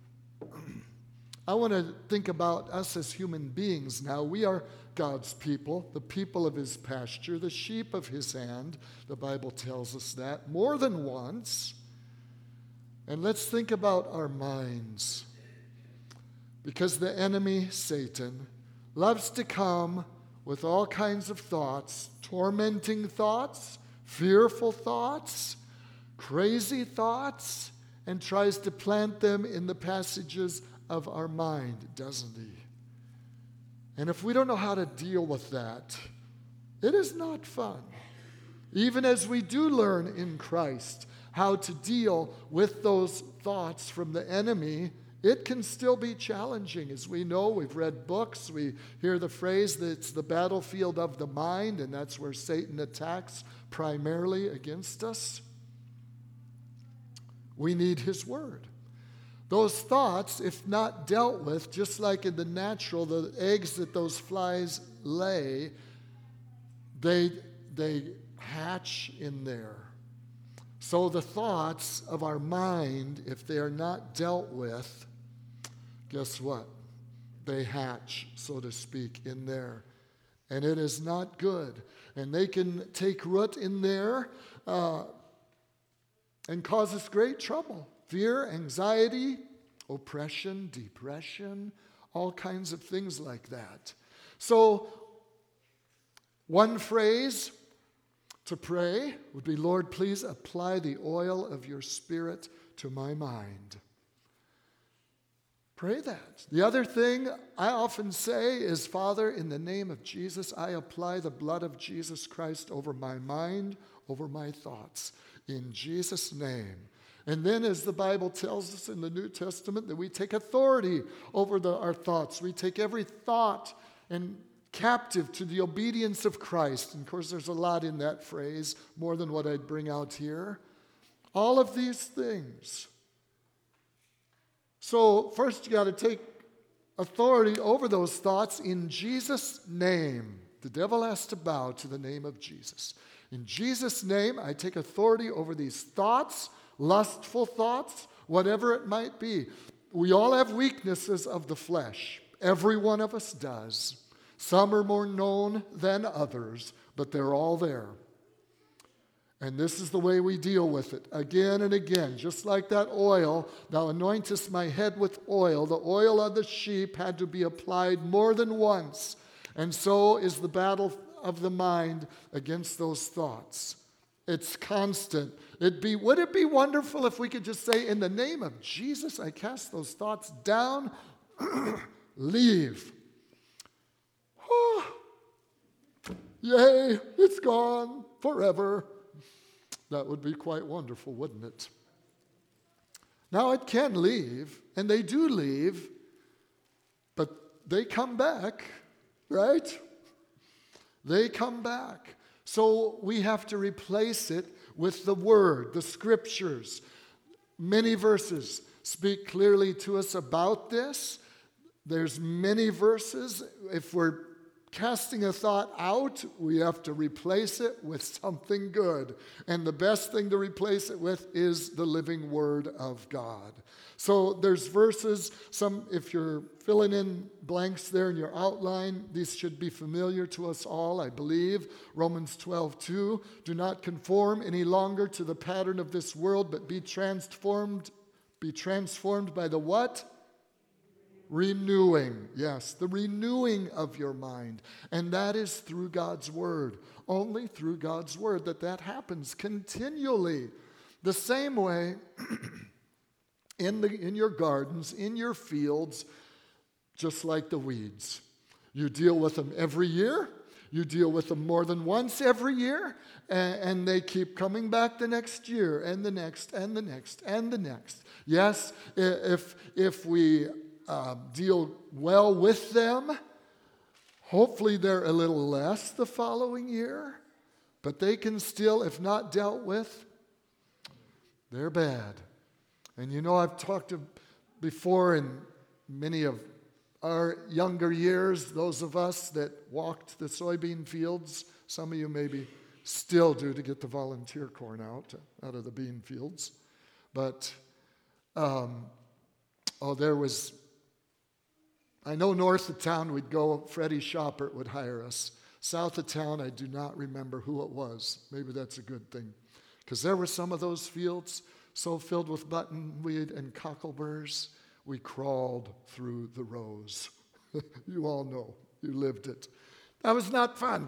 [SPEAKER 1] I want to think about us as human beings now. We are God's people, the people of his pasture, the sheep of his hand. The Bible tells us that more than once. And let's think about our minds. Because the enemy, Satan, loves to come with all kinds of thoughts, tormenting thoughts, fearful thoughts, crazy thoughts, and tries to plant them in the passages of our mind, doesn't he? And if we don't know how to deal with that, it is not fun. Even as we do learn in Christ how to deal with those thoughts from the enemy, it can still be challenging. As we know, we've read books, we hear the phrase that it's the battlefield of the mind, and that's where Satan attacks primarily against us. We need his word. Those thoughts, if not dealt with, just like in the natural, the eggs that those flies lay, they, they hatch in there. So the thoughts of our mind, if they are not dealt with, guess what? They hatch, so to speak, in there. And it is not good. And they can take root in there uh, and cause us great trouble. Fear, anxiety, oppression, depression, all kinds of things like that. So, one phrase to pray would be, Lord, please apply the oil of your Spirit to my mind. Pray that. The other thing I often say is, Father, in the name of Jesus, I apply the blood of Jesus Christ over my mind, over my thoughts. In Jesus' name. And then, as the Bible tells us in the New Testament, that we take authority over the, our thoughts. We take every thought and captive to the obedience of Christ. And of course, there's a lot in that phrase, more than what I'd bring out here. All of these things. So first, you got to take authority over those thoughts in Jesus' name. The devil has to bow to the name of Jesus. In Jesus' name, I take authority over these thoughts, lustful thoughts, whatever it might be. We all have weaknesses of the flesh. Every one of us does. Some are more known than others, but they're all there. And this is the way we deal with it, again and again. Just like that oil, thou anointest my head with oil. The oil of the sheep had to be applied more than once. And so is the battle of the mind against those thoughts. It's constant. It'd be, would it be wonderful if we could just say, in the name of Jesus, I cast those thoughts down, leave. Oh, yay, it's gone forever. That would be quite wonderful, wouldn't it? Now, it can leave, and they do leave, but they come back, right? They come back. So we have to replace it with the Word, the Scriptures. Many verses speak clearly to us about this. There's many verses. If we're casting a thought out, we have to replace it with something good. And the best thing to replace it with is the living Word of God. So there's verses, some, if you're filling in blanks there in your outline, these should be familiar to us all, I believe. Romans twelve two, do not conform any longer to the pattern of this world, but be transformed, be transformed by the what? Renewing, yes, the renewing of your mind. And that is through God's Word. Only through God's Word that that happens continually. The same way in, the, in your gardens, in your fields, just like the weeds. You deal with them every year. You deal with them more than once every year. And, and they keep coming back the next year and the next and the next and the next. Yes, if, if we... Uh, deal well with them. Hopefully they're a little less the following year, but they can still, if not dealt with, they're bad. And you know, I've talked to before in many of our younger years, those of us that walked the soybean fields, some of you maybe still do to get the volunteer corn out, out of the bean fields. But, um, oh, there was, I know north of town we'd go, Freddie Shoppert would hire us. South of town, I do not remember who it was. Maybe that's a good thing. Because there were some of those fields so filled with buttonweed and cockleburs, we crawled through the rows. You all know, you lived it. That was not fun.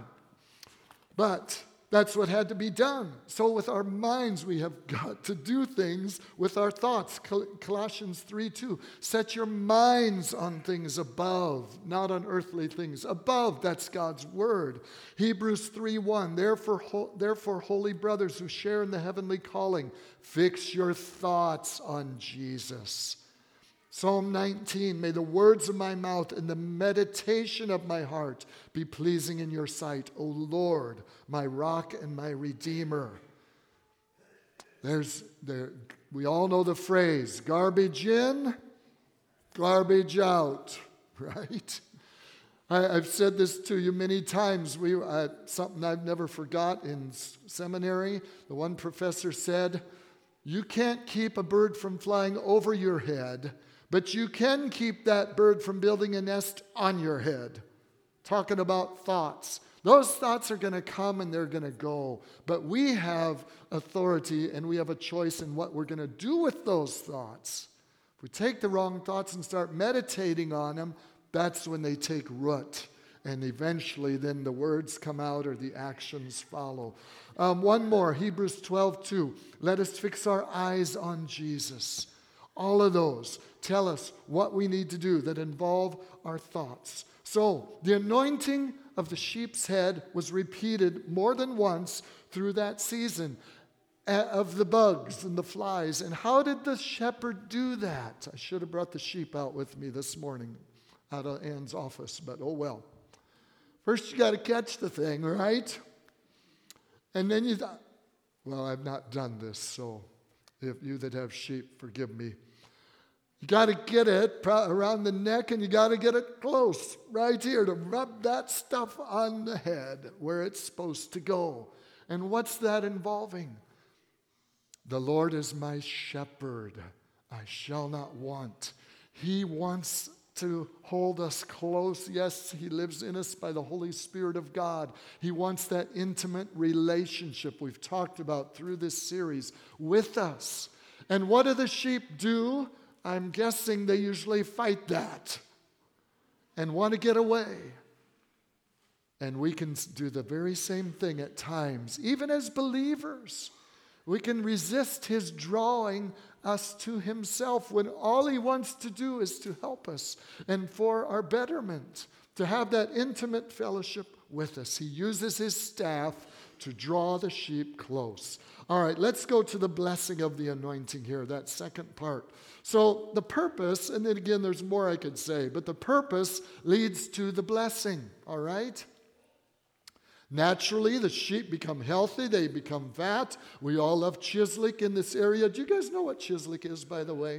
[SPEAKER 1] But that's what had to be done. So with our minds, we have got to do things with our thoughts. Col- Colossians three two, set your minds on things above, not on earthly things. Above, that's God's word. Hebrews three one, therefore, ho- therefore, holy brothers who share in the heavenly calling, fix your thoughts on Jesus. Psalm nineteen, may the words of my mouth and the meditation of my heart be pleasing in your sight, O Lord, my rock and my redeemer. There's, there, we all know the phrase, garbage in, garbage out, right? I, I've said this to you many times. We, uh, something I've never forgot in seminary, the one professor said, you can't keep a bird from flying over your head, but you can keep that bird from building a nest on your head. Talking about thoughts. Those thoughts are going to come and they're going to go. But we have authority and we have a choice in what we're going to do with those thoughts. If we take the wrong thoughts and start meditating on them, that's when they take root. And eventually then the words come out or the actions follow. Um, one more, Hebrews twelve two. Let us fix our eyes on Jesus. All of those tell us what we need to do that involve our thoughts. So the anointing of the sheep's head was repeated more than once through that season of the bugs and the flies. And how did the shepherd do that? I should have brought the sheep out with me this morning out of Ann's office, but oh well. First you got to catch the thing, right? And then you, th- well, I've not done this, so if you that have sheep, forgive me. You got to get it around the neck and you got to get it close, right here, to rub that stuff on the head where it's supposed to go. And what's that involving? The Lord is my shepherd. I shall not want. He wants to hold us close. Yes, He lives in us by the Holy Spirit of God. He wants that intimate relationship we've talked about through this series with us. And what do the sheep do? I'm guessing they usually fight that and want to get away. And we can do the very same thing at times, even as believers. We can resist His drawing us to Himself when all He wants to do is to help us and for our betterment, to have that intimate fellowship with us. He uses His staff to draw the sheep close. All right, let's go to the blessing of the anointing here, that second part. So the purpose, and then again, there's more I could say, but the purpose leads to the blessing, all right? Naturally, the sheep become healthy, they become fat. We all love Chislik in this area. Do you guys know what Chislik is, by the way?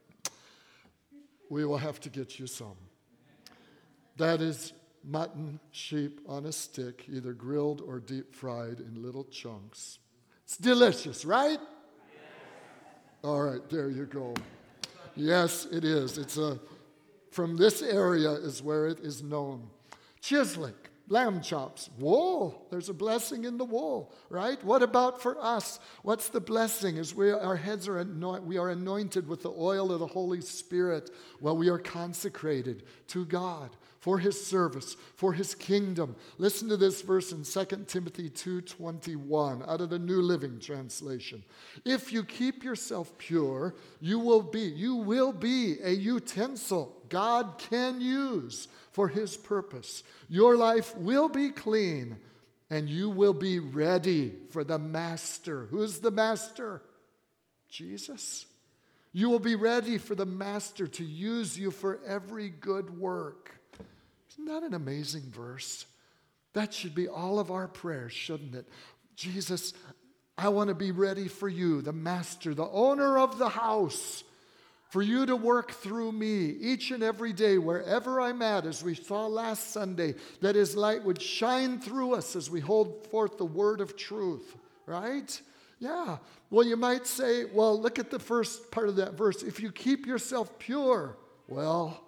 [SPEAKER 1] We will have to get you some. That is mutton, sheep on a stick, either grilled or deep fried in little chunks. It's delicious, right? All right, there you go. Yes, it is. It's a, from this area is where it is known. Chislik, lamb chops, wool. There's a blessing in the wool, right? What about for us? What's the blessing? Is we our heads are anointed, we are anointed with the oil of the Holy Spirit while we are consecrated to God for His service, for His kingdom. Listen to this verse in Second Timothy two twenty-one out of the New Living Translation. If you keep yourself pure, you will be, you will be a utensil God can use for His purpose. Your life will be clean and you will be ready for the Master. Who's the Master? Jesus. You will be ready for the Master to use you for every good work. Isn't that an amazing verse? That should be all of our prayers, shouldn't it? Jesus, I want to be ready for you, the master, the owner of the house, for you to work through me each and every day, wherever I'm at, as we saw last Sunday, that his light would shine through us as we hold forth the word of truth, right? Yeah. Well, you might say, well, look at the first part of that verse. If you keep yourself pure, well,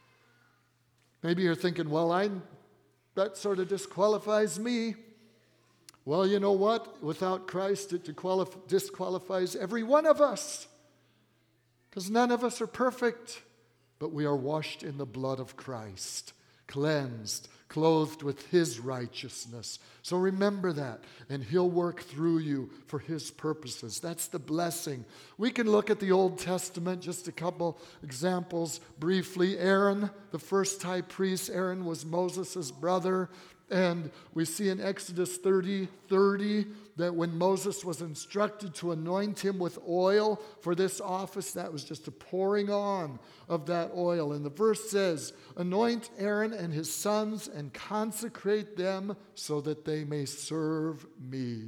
[SPEAKER 1] maybe you're thinking, well, I that sort of disqualifies me. Well, you know what? Without Christ, it disqualifies every one of us. Because none of us are perfect, but we are washed in the blood of Christ, cleansed, clothed with his righteousness. So remember that, and he'll work through you for his purposes. That's the blessing. We can look at the Old Testament, just a couple examples briefly. Aaron, the first high priest, Aaron was Moses' brother. And we see in Exodus thirty thirty that when Moses was instructed to anoint him with oil for this office, that was just a pouring on of that oil. And the verse says, anoint Aaron and his sons and consecrate them so that they may serve me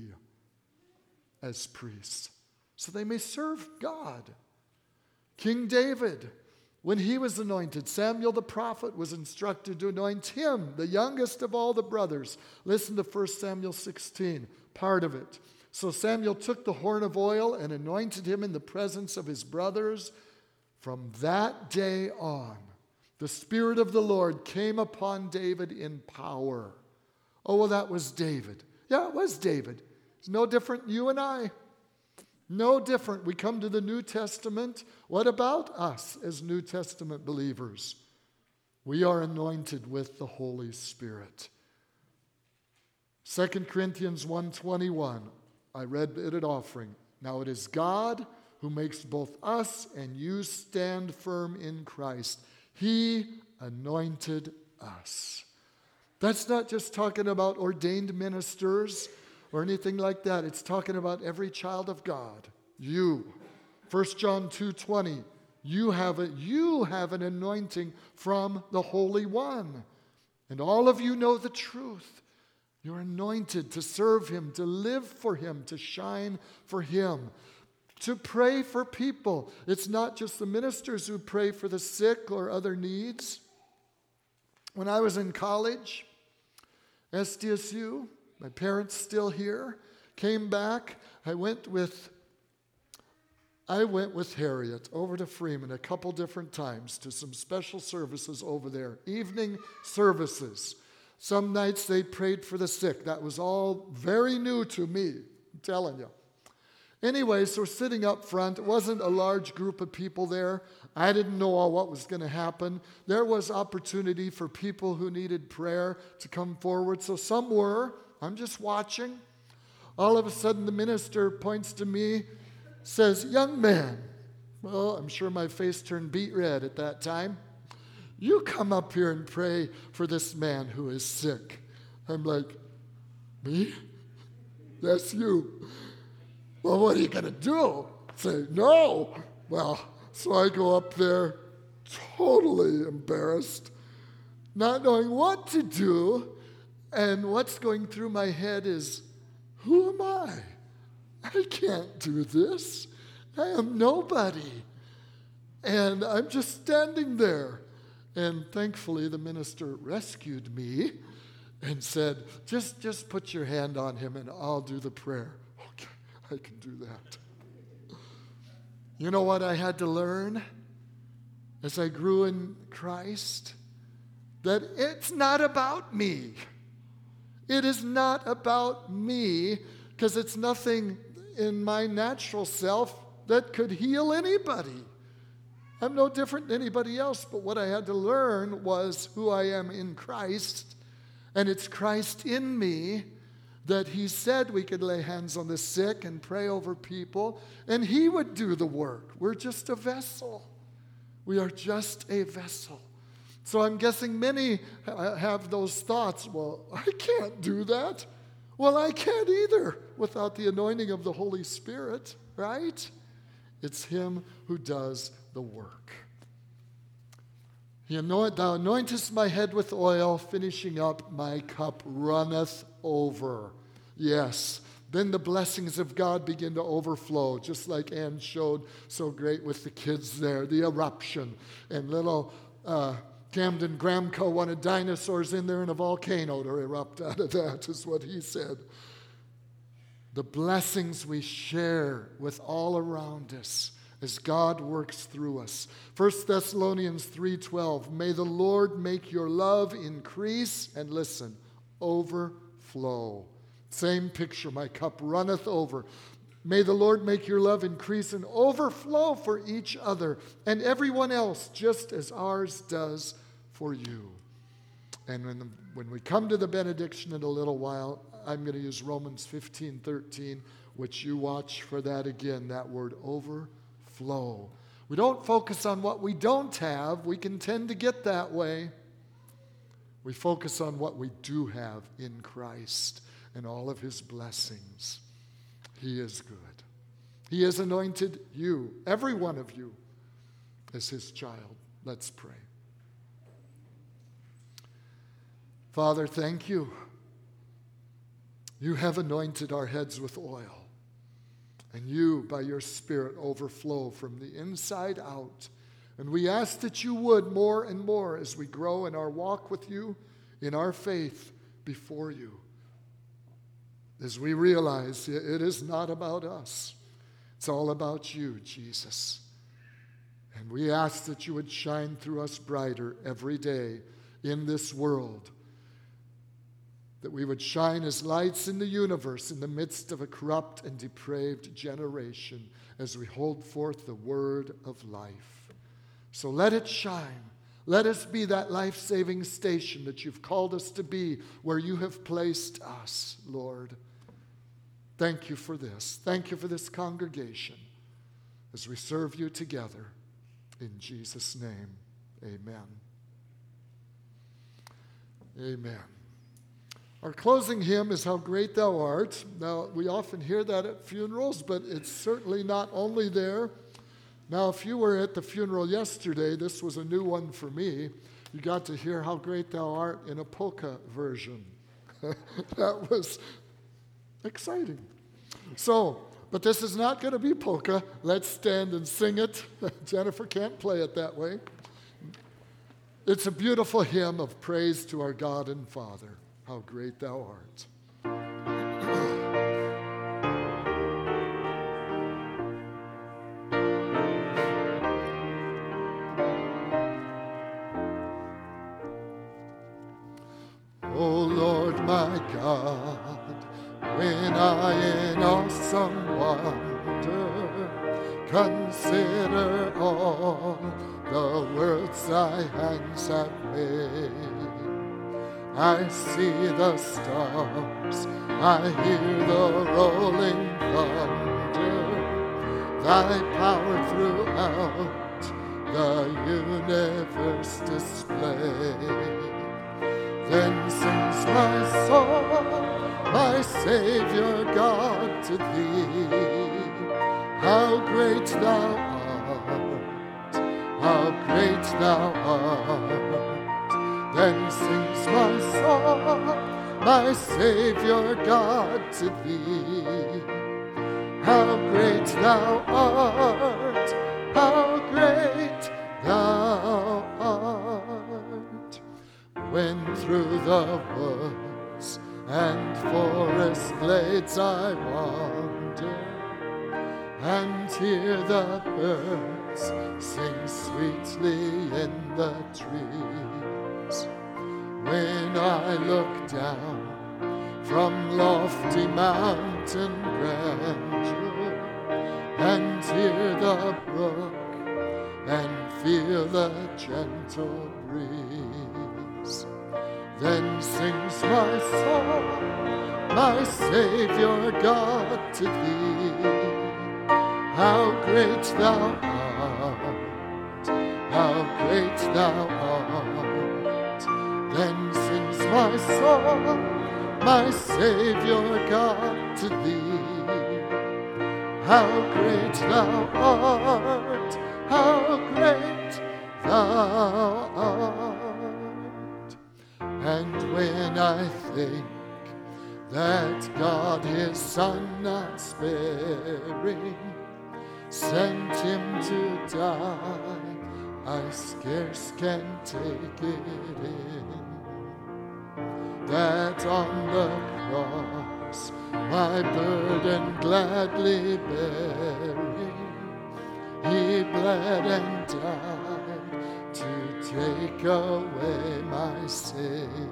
[SPEAKER 1] as priests. So they may serve God. King David, when he was anointed, Samuel the prophet was instructed to anoint him, the youngest of all the brothers. Listen to First Samuel sixteen, part of it. So Samuel took the horn of oil and anointed him in the presence of his brothers. From that day on, the Spirit of the Lord came upon David in power. Oh, well, that was David. Yeah, it was David. It's no different than you and I. No different. We come to the New Testament. What about us as New Testament believers? We are anointed with the Holy Spirit. Second Corinthians one twenty-one, I read it at offering. Now it is God who makes both us and you stand firm in Christ. He anointed us. That's not just talking about ordained ministers or anything like that. It's talking about every child of God. You. First John two twenty. You have a, you have an anointing from the Holy One. And all of you know the truth. You're anointed to serve him, to live for him, to shine for him, to pray for people. It's not just the ministers who pray for the sick or other needs. When I was in college, S D S U, my parents still here, came back. I went with I went with Harriet over to Freeman a couple different times to some special services over there, evening services. Some nights they prayed for the sick. That was all very new to me, I'm telling you. Anyway, so we're sitting up front. It wasn't a large group of people there. I didn't know all what was going to happen. There was opportunity for people who needed prayer to come forward. So some were. I'm just watching. All of a sudden, the minister points to me, says, young man. Well, I'm sure my face turned beet red at that time. You come up here and pray for this man who is sick. I'm like, me? That's you. Well, what are you going to do? Say, no. Well, so I go up there totally embarrassed, not knowing what to do. And what's going through my head is, who am I? I can't do this. I am nobody. And I'm just standing there. And thankfully, the minister rescued me and said, just, just put your hand on him and I'll do the prayer. Okay, I can do that. You know what I had to learn as I grew in Christ? That it's not about me. It is not about me, because it's nothing in my natural self that could heal anybody. I'm no different than anybody else, but what I had to learn was who I am in Christ, and it's Christ in me that he said we could lay hands on the sick and pray over people, and he would do the work. We're just a vessel. We are just a vessel. So I'm guessing many have those thoughts, well, I can't do that. Well, I can't either without the anointing of the Holy Spirit, right? It's him who does the work. He anoint, thou anointest my head with oil, finishing up, my cup runneth over. Yes, then the blessings of God begin to overflow, just like Ann showed so great with the kids there, the eruption. And little uh, Camden Gramco wanted dinosaurs in there and a volcano to erupt out of that, is what he said. The blessings we share with all around us as God works through us. First Thessalonians three twelve, may the Lord make your love increase, and listen, overflow. Same picture, my cup runneth over. May the Lord make your love increase and overflow for each other and everyone else, just as ours does for you. And when, the, when we come to the benediction in a little while, I'm going to use Romans fifteen thirteen, which you watch for that again, that word overflow. We don't focus on what we don't have. We can tend to get that way. We focus on what we do have in Christ and all of his blessings. He is good. He has anointed you, every one of you, as his child. Let's pray. Father, thank you. You have anointed our heads with oil, and you, by your Spirit, overflow from the inside out. And we ask that you would more and more as we grow in our walk with you, in our faith before you. As we realize it is not about us. It's all about you, Jesus. And we ask that you would shine through us brighter every day in this world. That we would shine as lights in the universe in the midst of a corrupt and depraved generation as we hold forth the word of life. So let it shine. Let us be that life-saving station that you've called us to be, where you have placed us, Lord. Thank you for this. Thank you for this congregation as we serve you together. In Jesus' name, amen. Amen. Our closing hymn is How Great Thou Art. Now, we often hear that at funerals, but it's certainly not only there. Now, if you were at the funeral yesterday, this was a new one for me. You got to hear How Great Thou Art in a polka version. That was exciting. So, but this is not going to be polka. Let's stand and sing it. Jennifer can't play it that way. It's a beautiful hymn of praise to our God and Father. How great thou art. O Lord my God, when I in awesome wonder consider all the worlds thy hands have made, I see the stars, I hear the rolling thunder, thy power throughout the universe display. Then sings my soul, my Savior God, to thee. How great thou art, how great thou art. Then sings my soul, my Savior God, to thee. How great thou art, how great thou art. When through the woods and forest glades I wander, and hear the birds sing sweetly in the trees. When I look down from lofty mountain grandeur, and hear the brook and feel the gentle breeze, then sings my soul, my Savior God, to thee. How great thou art, how great thou art. Then sings my soul, my Savior God, to thee. How great thou art, how great thou art. And when I think that God his Son not sparing, sent him to die. I scarce can take it in, that on the cross my burden gladly bearing, he bled and died to take away my sin.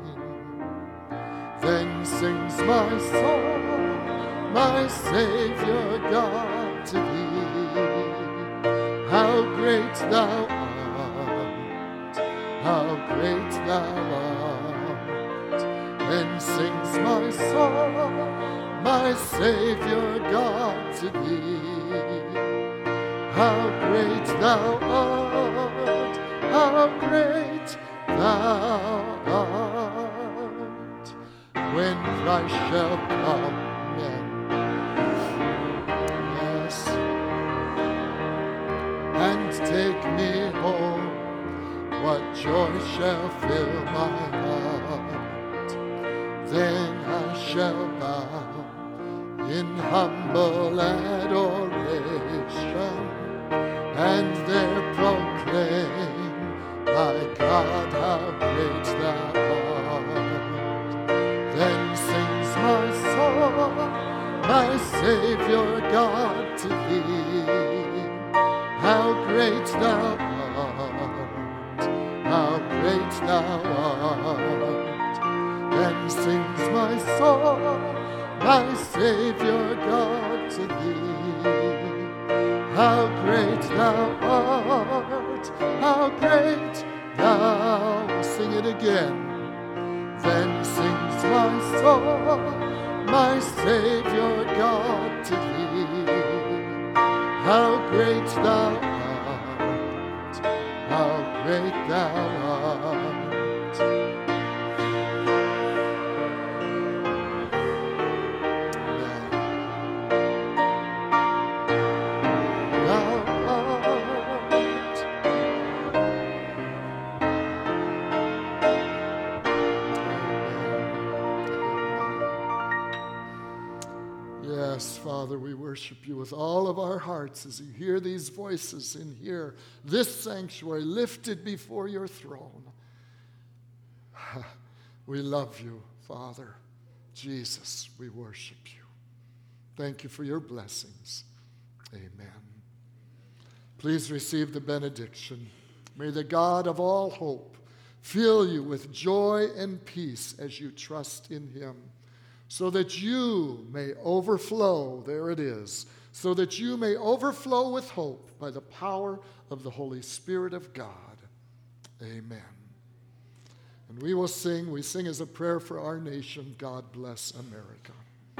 [SPEAKER 1] Then sings my soul, my Savior God to thee. How great thou art, how great thou art. Then sings my soul, my Savior God to thee. How great thou art, how great thou art. When Christ shall come, yes, and take me home, what joy shall fill my heart. Then I shall bow in humble adoration, and there proclaim, my God, how great thou art. Then sings my soul, my Savior God to thee. How great thou art, how great thou art. Then sings my soul, my Savior God to thee. How great thou art, how great thou, sing it again. Then sings my soul, my Savior God to thee. How great thou art, how great thou art. Yes, Father, we worship you with all of our hearts as you hear these voices in here, this sanctuary lifted before your throne. We love you, Father. Jesus, we worship you. Thank you for your blessings. Amen. Please receive the benediction. May the God of all hope fill you with joy and peace as you trust in him, so that you may overflow, there it is, so that you may overflow with hope by the power of the Holy Spirit of God. Amen. And we will sing, we sing as a prayer for our nation, God bless America.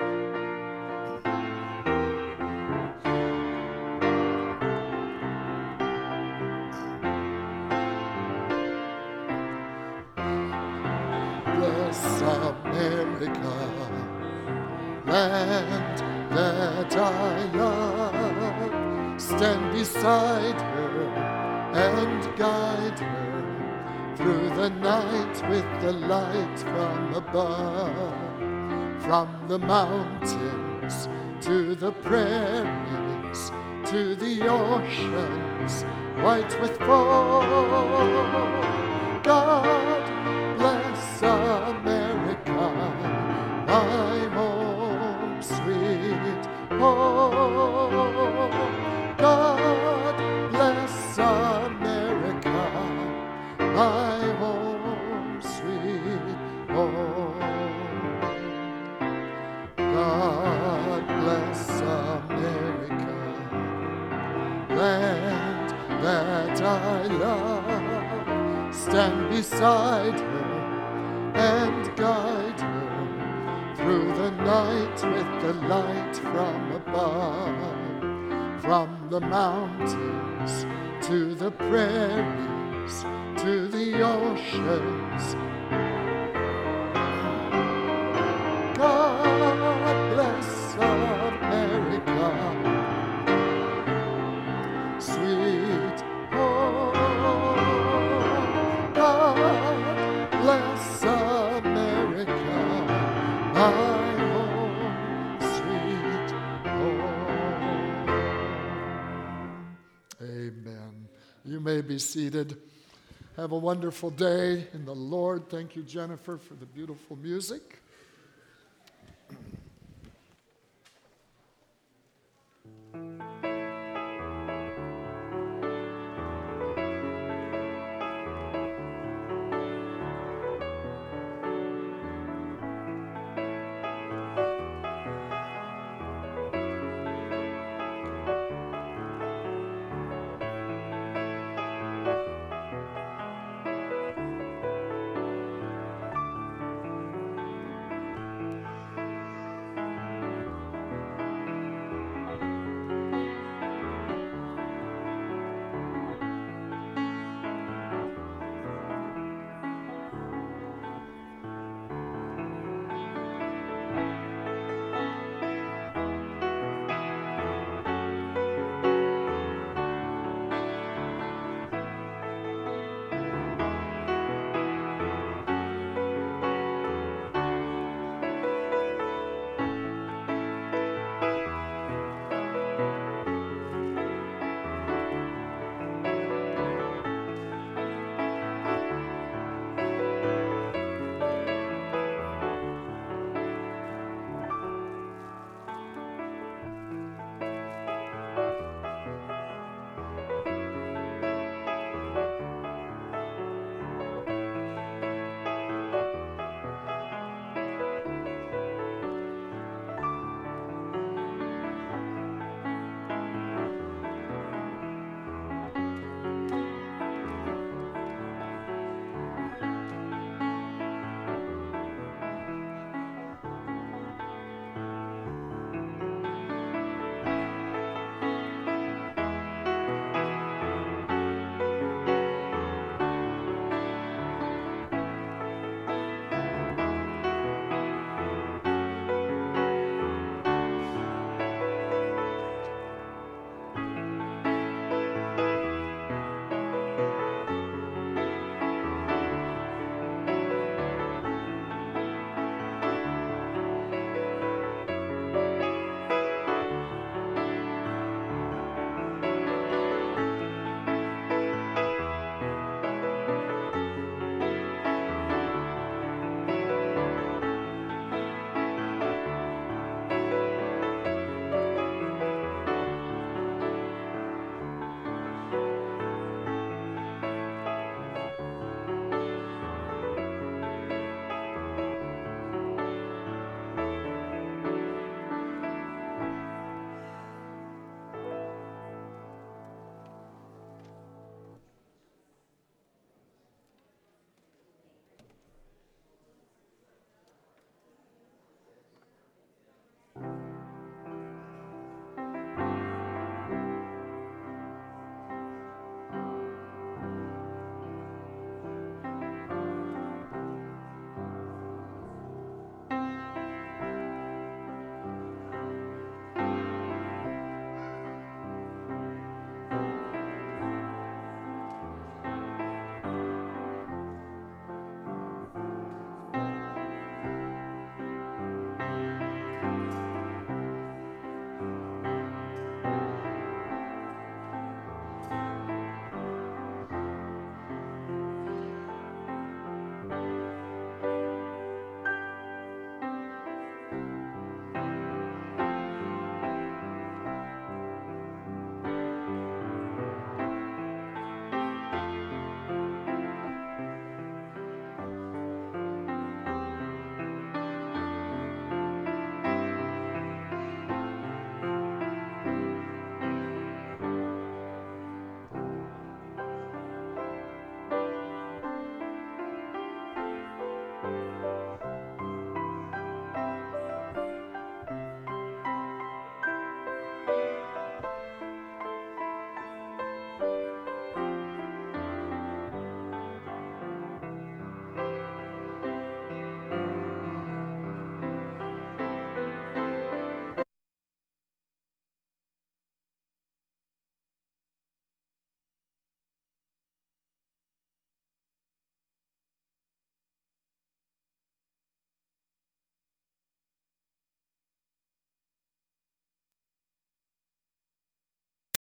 [SPEAKER 1] Bless America, land that I love. Stand beside her and guide her through the night with the light from above. From the mountains to the prairies, to the oceans white with foam. God bless America, my home, sweet home. God bless America, my home, sweet home. God bless America, land that I love. Stand beside her and guide her through the night with the light from above. From the mountains to the prairies, to the oceans. God bless America, sweet home. God bless America, my home, sweet Amen. You may be seated. Have a wonderful day in the Lord. Thank you, Jennifer, for the beautiful music.